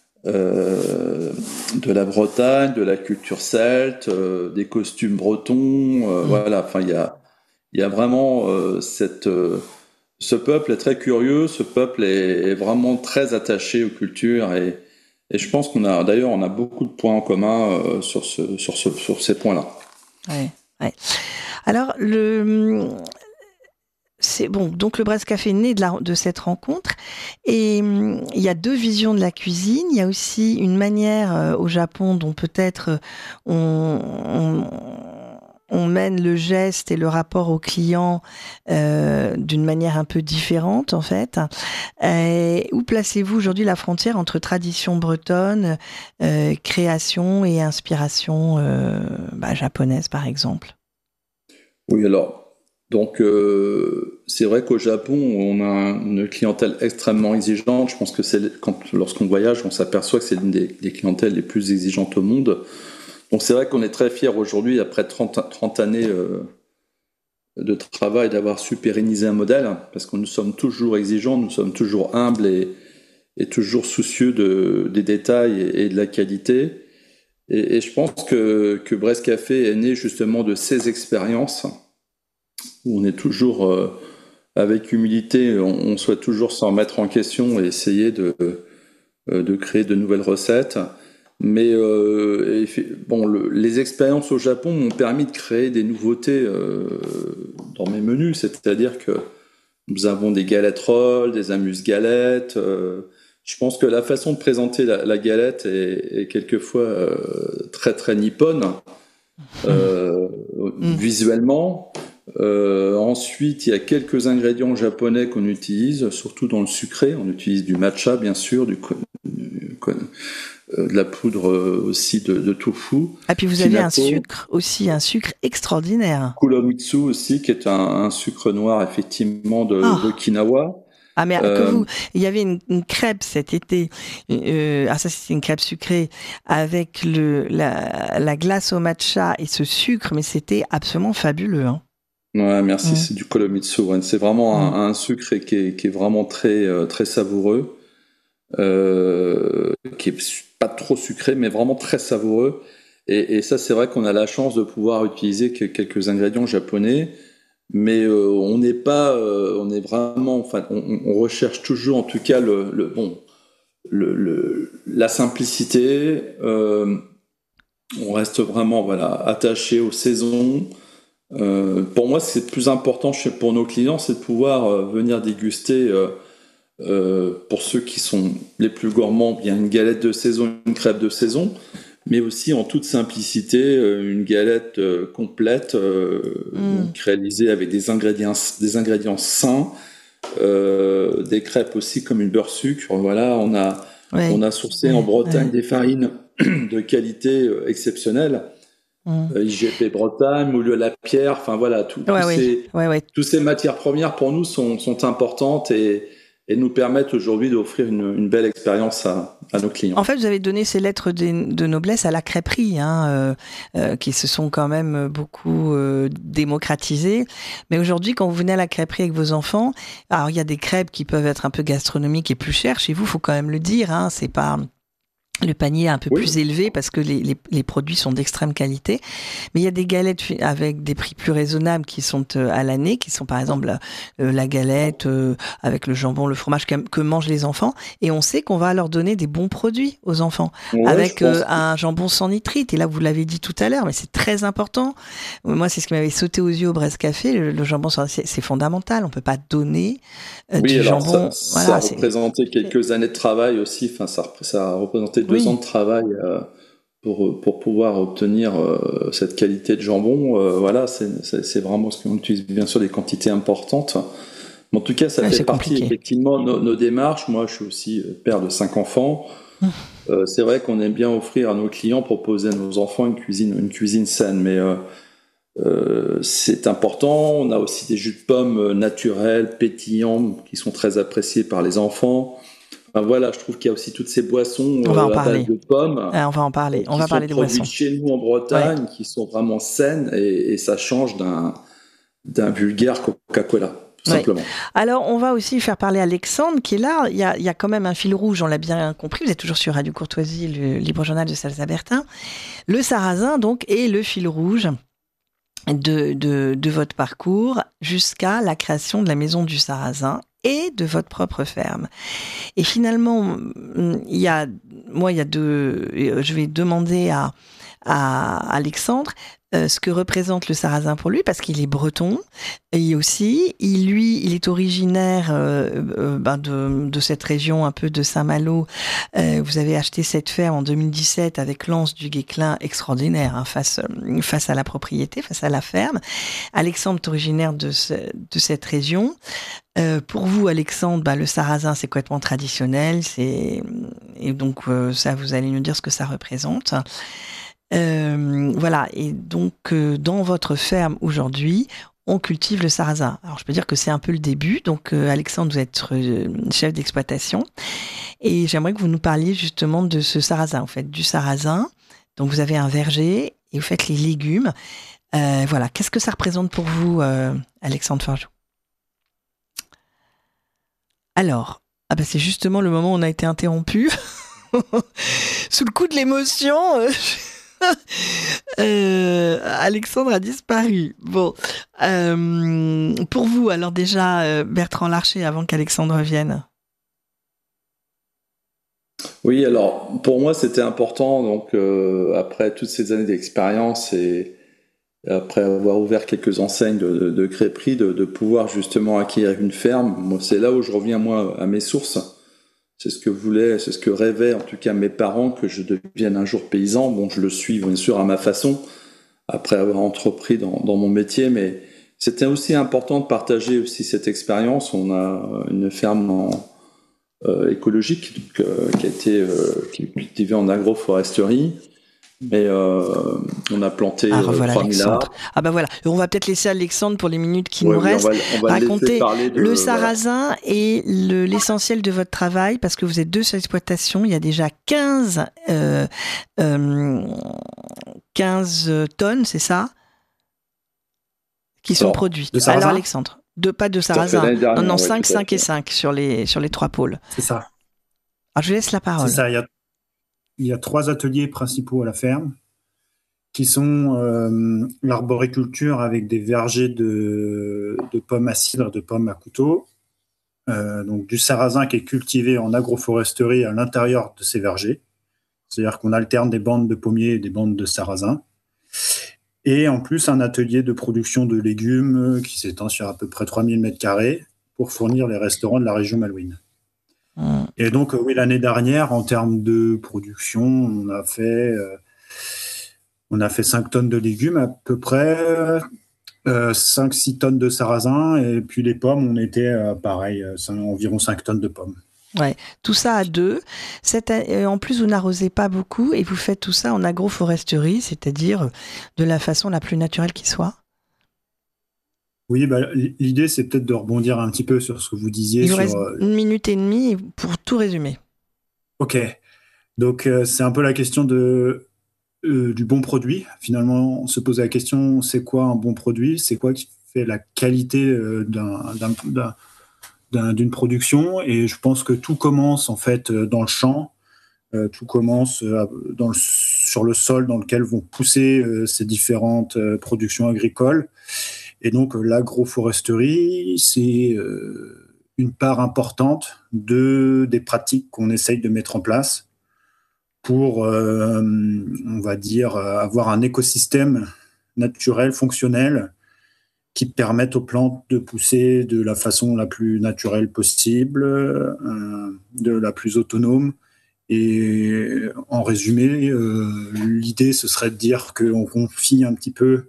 de la Bretagne, de la culture celte, des costumes bretons. Voilà. Enfin, il y a vraiment ce peuple est très curieux, ce peuple est vraiment très attaché aux cultures et je pense qu'on a beaucoup de points en commun sur ces points-là. Ouais. Alors c'est bon, donc le Brest Café est né de cette rencontre et il y a deux visions de la cuisine. Il y a aussi une manière au Japon dont peut-être on mène le geste et le rapport au client d'une manière un peu différente, en fait. Où placez-vous aujourd'hui la frontière entre tradition bretonne, création et inspiration japonaise, par exemple? Oui, alors, donc c'est vrai qu'au Japon, on a une clientèle extrêmement exigeante. Je pense que lorsqu'on voyage, on s'aperçoit que c'est l'une des clientèles les plus exigeantes au monde. Donc c'est vrai qu'on est très fiers aujourd'hui, après 30 années de travail, d'avoir su pérenniser un modèle, parce que nous sommes toujours exigeants, nous sommes toujours humbles et toujours soucieux des détails et de la qualité. Et je pense que Brest Café est né justement de ces expériences, où on est toujours avec humilité, on souhaite toujours s'en remettre en question et essayer de créer de nouvelles recettes. Mais les expériences au Japon m'ont permis de créer des nouveautés dans mes menus, c'est-à-dire que nous avons des galettes rolls, des amuse-galettes. Je pense que la façon de présenter la galette est quelquefois très très nippone visuellement. Ensuite, il y a quelques ingrédients japonais qu'on utilise, surtout dans le sucré. On utilise du matcha, bien sûr, de la poudre aussi de tofu. Ah, puis vous avez un sucre extraordinaire. Kuromitsu aussi, qui est un sucre noir, effectivement, d'Okinawa. Ah, mais il y avait une crêpe cet été. Ça, c'était une crêpe sucrée avec la glace au matcha et ce sucre, mais c'était absolument fabuleux. Hein. Ouais, merci. C'est du Kuromitsu. Ouais. C'est vraiment un sucre qui est vraiment très, très savoureux. Qui est pas trop sucré, mais vraiment très savoureux. Et ça, c'est vrai qu'on a la chance de pouvoir utiliser quelques ingrédients japonais, mais on n'est pas, on est vraiment, enfin, on recherche toujours, en tout cas, la simplicité, on reste vraiment attaché aux saisons. Pour moi, c'est plus important pour nos clients, c'est de pouvoir venir déguster. Pour ceux qui sont les plus gourmands, il y a une galette de saison, une crêpe de saison, mais aussi en toute simplicité, une galette complète, donc réalisée avec des ingrédients sains, des crêpes aussi comme une beurre sucre. Voilà, on a sourcé en Bretagne des farines de qualité exceptionnelle. IGP Bretagne, moulu à la pierre, enfin voilà, toutes ces matières premières pour nous sont importantes et nous permettent aujourd'hui d'offrir une belle expérience à nos clients. En fait, vous avez donné ces lettres de noblesse à la crêperie, qui se sont quand même beaucoup démocratisées. Mais aujourd'hui, quand vous venez à la crêperie avec vos enfants, alors il y a des crêpes qui peuvent être un peu gastronomiques et plus chères. Chez vous, faut quand même le dire, c'est pas... Le panier est un peu plus élevé parce que les produits sont d'extrême qualité. Mais il y a des galettes avec des prix plus raisonnables qui sont à l'année, qui sont par exemple la galette avec le jambon, le fromage que mangent les enfants. Et on sait qu'on va leur donner des bons produits aux enfants avec un jambon sans nitrite. Et là, vous l'avez dit tout à l'heure, mais c'est très important. Moi, c'est ce qui m'avait sauté aux yeux au Brest Café. Le jambon sans nitrite, c'est fondamental. On peut pas donner du jambon. Ça représentait quelques années de travail aussi. Enfin, ça a représenté 2 ans de travail pour pouvoir obtenir cette qualité de jambon. C'est vraiment ce qu'on utilise, bien sûr, des quantités importantes. Mais en tout cas, ça fait partie effectivement de nos démarches. Moi, je suis aussi père de 5 enfants. C'est vrai qu'on aime bien offrir à nos clients, proposer à nos enfants une cuisine saine, mais c'est important. On a aussi des jus de pommes naturels, pétillants, qui sont très appréciés par les enfants. Voilà, je trouve qu'il y a aussi toutes ces boissons à base de pommes. On va en parler. On va parler des boissons. Chez nous en Bretagne, qui sont vraiment saines et ça change d'un vulgaire Coca-Cola, tout simplement. Alors, on va aussi faire parler Alexandre qui est là. Il y a quand même un fil rouge, on l'a bien compris. Vous êtes toujours sur Radio Courtoisie, le libre journal de Salzabertin. Le sarrasin, donc, est le fil rouge de votre parcours jusqu'à la création de la Maison du Sarrasin et de votre propre ferme. Et finalement, je vais demander à Alexandre ce que représente le sarrasin pour lui, parce qu'il est breton, et aussi, il est originaire de cette région un peu de Saint-Malo. Vous avez acheté cette ferme en 2017 avec l'anse du Guesclin, extraordinaire, face à la propriété, face à la ferme. Alexandre est originaire de cette région. Pour vous, Alexandre, le sarrasin, c'est complètement traditionnel, et donc ça, vous allez nous dire ce que ça représente. Voilà, et donc dans votre ferme aujourd'hui, on cultive le sarrasin. Alors je peux dire que c'est un peu le début. Donc Alexandre, vous êtes chef d'exploitation, et j'aimerais que vous nous parliez justement de ce sarrasin, en fait, du sarrasin. Donc vous avez un verger et vous faites les légumes. Voilà, qu'est-ce que ça représente pour vous, Alexandre Farjou? Alors, c'est justement le moment où on a été interrompu. Sous le coup de l'émotion, Alexandre a disparu. Bon, pour vous, alors déjà, Bertrand Larcher, avant qu'Alexandre revienne. Oui, alors pour moi c'était important, donc après toutes ces années d'expérience et après avoir ouvert quelques enseignes de crêperie, de pouvoir justement acquérir une ferme. Moi, c'est là où je reviens moi à mes sources. C'est ce que rêvaient en tout cas mes parents, que je devienne un jour paysan. Bon, je le suis bien sûr à ma façon, après avoir entrepris dans mon métier, mais c'était aussi important de partager aussi cette expérience. On a une ferme écologique qui est cultivée en agroforesterie. Mais on a planté 3000 arbres. Voilà. On va peut-être laisser Alexandre pour les minutes qui nous restent on va raconter le sarrasin et l'essentiel de votre travail, parce que vous êtes 2 sur l'exploitation. Il y a déjà 15 tonnes, c'est ça, qui sont produites. Alors Alexandre, pas de sarrasin. Non, 5 et 5 sur les 3 pôles. C'est ça. Alors je vous laisse la parole. C'est ça, il y a 3 ateliers principaux à la ferme, qui sont l'arboriculture avec des vergers de pommes à cidre, de pommes à couteau, donc du sarrasin qui est cultivé en agroforesterie à l'intérieur de ces vergers. C'est-à-dire qu'on alterne des bandes de pommiers et des bandes de sarrasin. Et en plus, un atelier de production de légumes qui s'étend sur à peu près 3000 m² pour fournir les restaurants de la région malouine. Et donc, oui, l'année dernière, en termes de production, on a fait 5 tonnes de légumes à peu près, 5-6 tonnes de sarrasin, et puis les pommes, on était pareil, environ 5 tonnes de pommes. Ouais, tout ça à 2. En plus, vous n'arrosez pas beaucoup et vous faites tout ça en agroforesterie, c'est-à-dire de la façon la plus naturelle qui soit. Oui, l'idée, c'est peut-être de rebondir un petit peu sur ce que vous disiez. Il vous reste 1 minute et demie pour tout résumer. Ok. Donc, c'est un peu la question du bon produit. Finalement, on se pose la question, c'est quoi un bon produit ? C'est quoi qui fait la qualité d'une production ? Et je pense que tout commence en fait dans le champ. Tout commence sur le sol dans lequel vont pousser ces différentes productions agricoles. Et donc, l'agroforesterie, c'est une part importante des pratiques qu'on essaye de mettre en place pour, on va dire, avoir un écosystème naturel, fonctionnel, qui permette aux plantes de pousser de la façon la plus naturelle possible, de la plus autonome. Et en résumé, l'idée, ce serait de dire qu'on confie un petit peu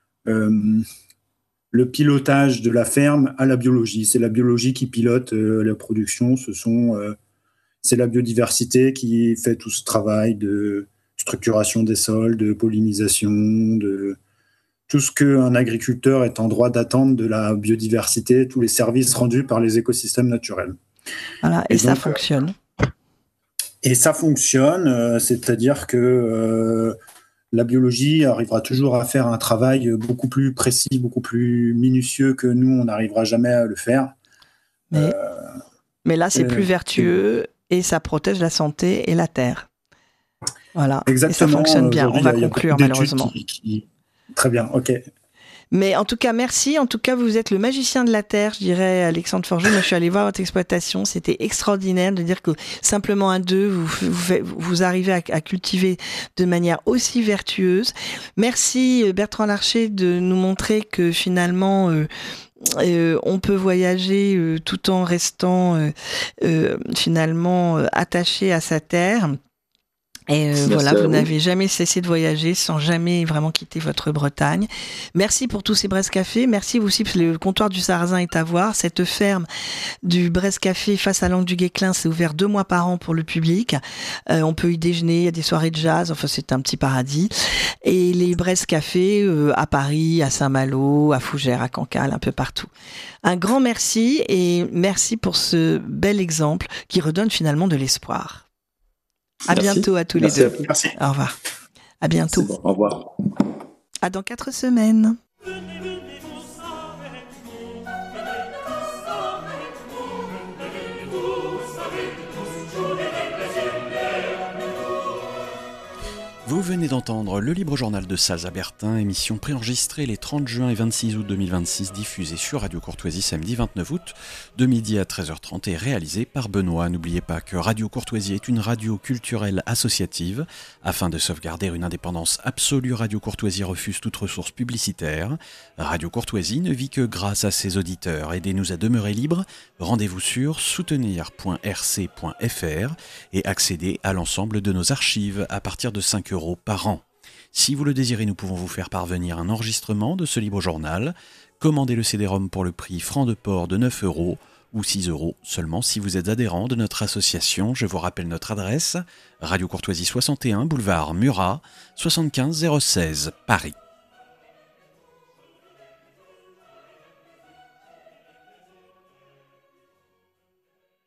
le pilotage de la ferme à la biologie. C'est la biologie qui pilote la production. C'est la biodiversité qui fait tout ce travail de structuration des sols, de pollinisation, de tout ce qu'un agriculteur est en droit d'attendre de la biodiversité, tous les services rendus par les écosystèmes naturels. Voilà, et ça fonctionne. Et ça fonctionne, c'est-à-dire que la biologie arrivera toujours à faire un travail beaucoup plus précis, beaucoup plus minutieux que nous, on n'arrivera jamais à le faire. Mais là, c'est plus vertueux et ça protège la santé et la terre. Voilà, exactement. Et ça fonctionne bien. On va conclure malheureusement. Très bien, ok. Mais en tout cas, merci. En tout cas, vous êtes le magicien de la terre, je dirais, Alexandre Forgeau. Moi, je suis allée voir votre exploitation. C'était extraordinaire de dire que simplement à 2, vous arrivez à cultiver de manière aussi vertueuse. Merci, Bertrand Larcher, de nous montrer que finalement, on peut voyager tout en restant finalement attaché à sa terre. Et voilà, vous n'avez jamais cessé de voyager sans jamais vraiment quitter votre Bretagne. Merci pour tous ces Bresse Café. Merci aussi parce que le comptoir du Sarrasin est à voir. Cette ferme du Bresse Café face à l'Angle du Guesclin, c'est ouvert 2 mois par an pour le public. On peut y déjeuner, il y a des soirées de jazz. Enfin, c'est un petit paradis. Et les Bresse Café à Paris, à Saint-Malo, à Fougères, à Cancale, un peu partout. Un grand merci et merci pour ce bel exemple qui redonne finalement de l'espoir. À bientôt à tous les deux. Merci. Au revoir. À bientôt. Bon, au revoir. À dans 4 semaines. Vous venez d'entendre le Libre Journal de Salza Bertin, émission préenregistrée les 30 juin et 26 août 2026, diffusée sur Radio Courtoisie samedi 29 août, de midi à 13h30 et réalisée par Benoît. N'oubliez pas que Radio Courtoisie est une radio culturelle associative. Afin de sauvegarder une indépendance absolue, Radio Courtoisie refuse toute ressource publicitaire. Radio Courtoisie ne vit que grâce à ses auditeurs. Aidez-nous à demeurer libres. Rendez-vous sur soutenir.rc.fr et accédez à l'ensemble de nos archives à partir de 5 € par an. Si vous le désirez, nous pouvons vous faire parvenir un enregistrement de ce libre journal. Commandez le CD-ROM pour le prix franc de port de 9 € ou 6 € seulement si vous êtes adhérent de notre association. Je vous rappelle notre adresse, Radio Courtoisie 61, boulevard Murat, 75 016, Paris.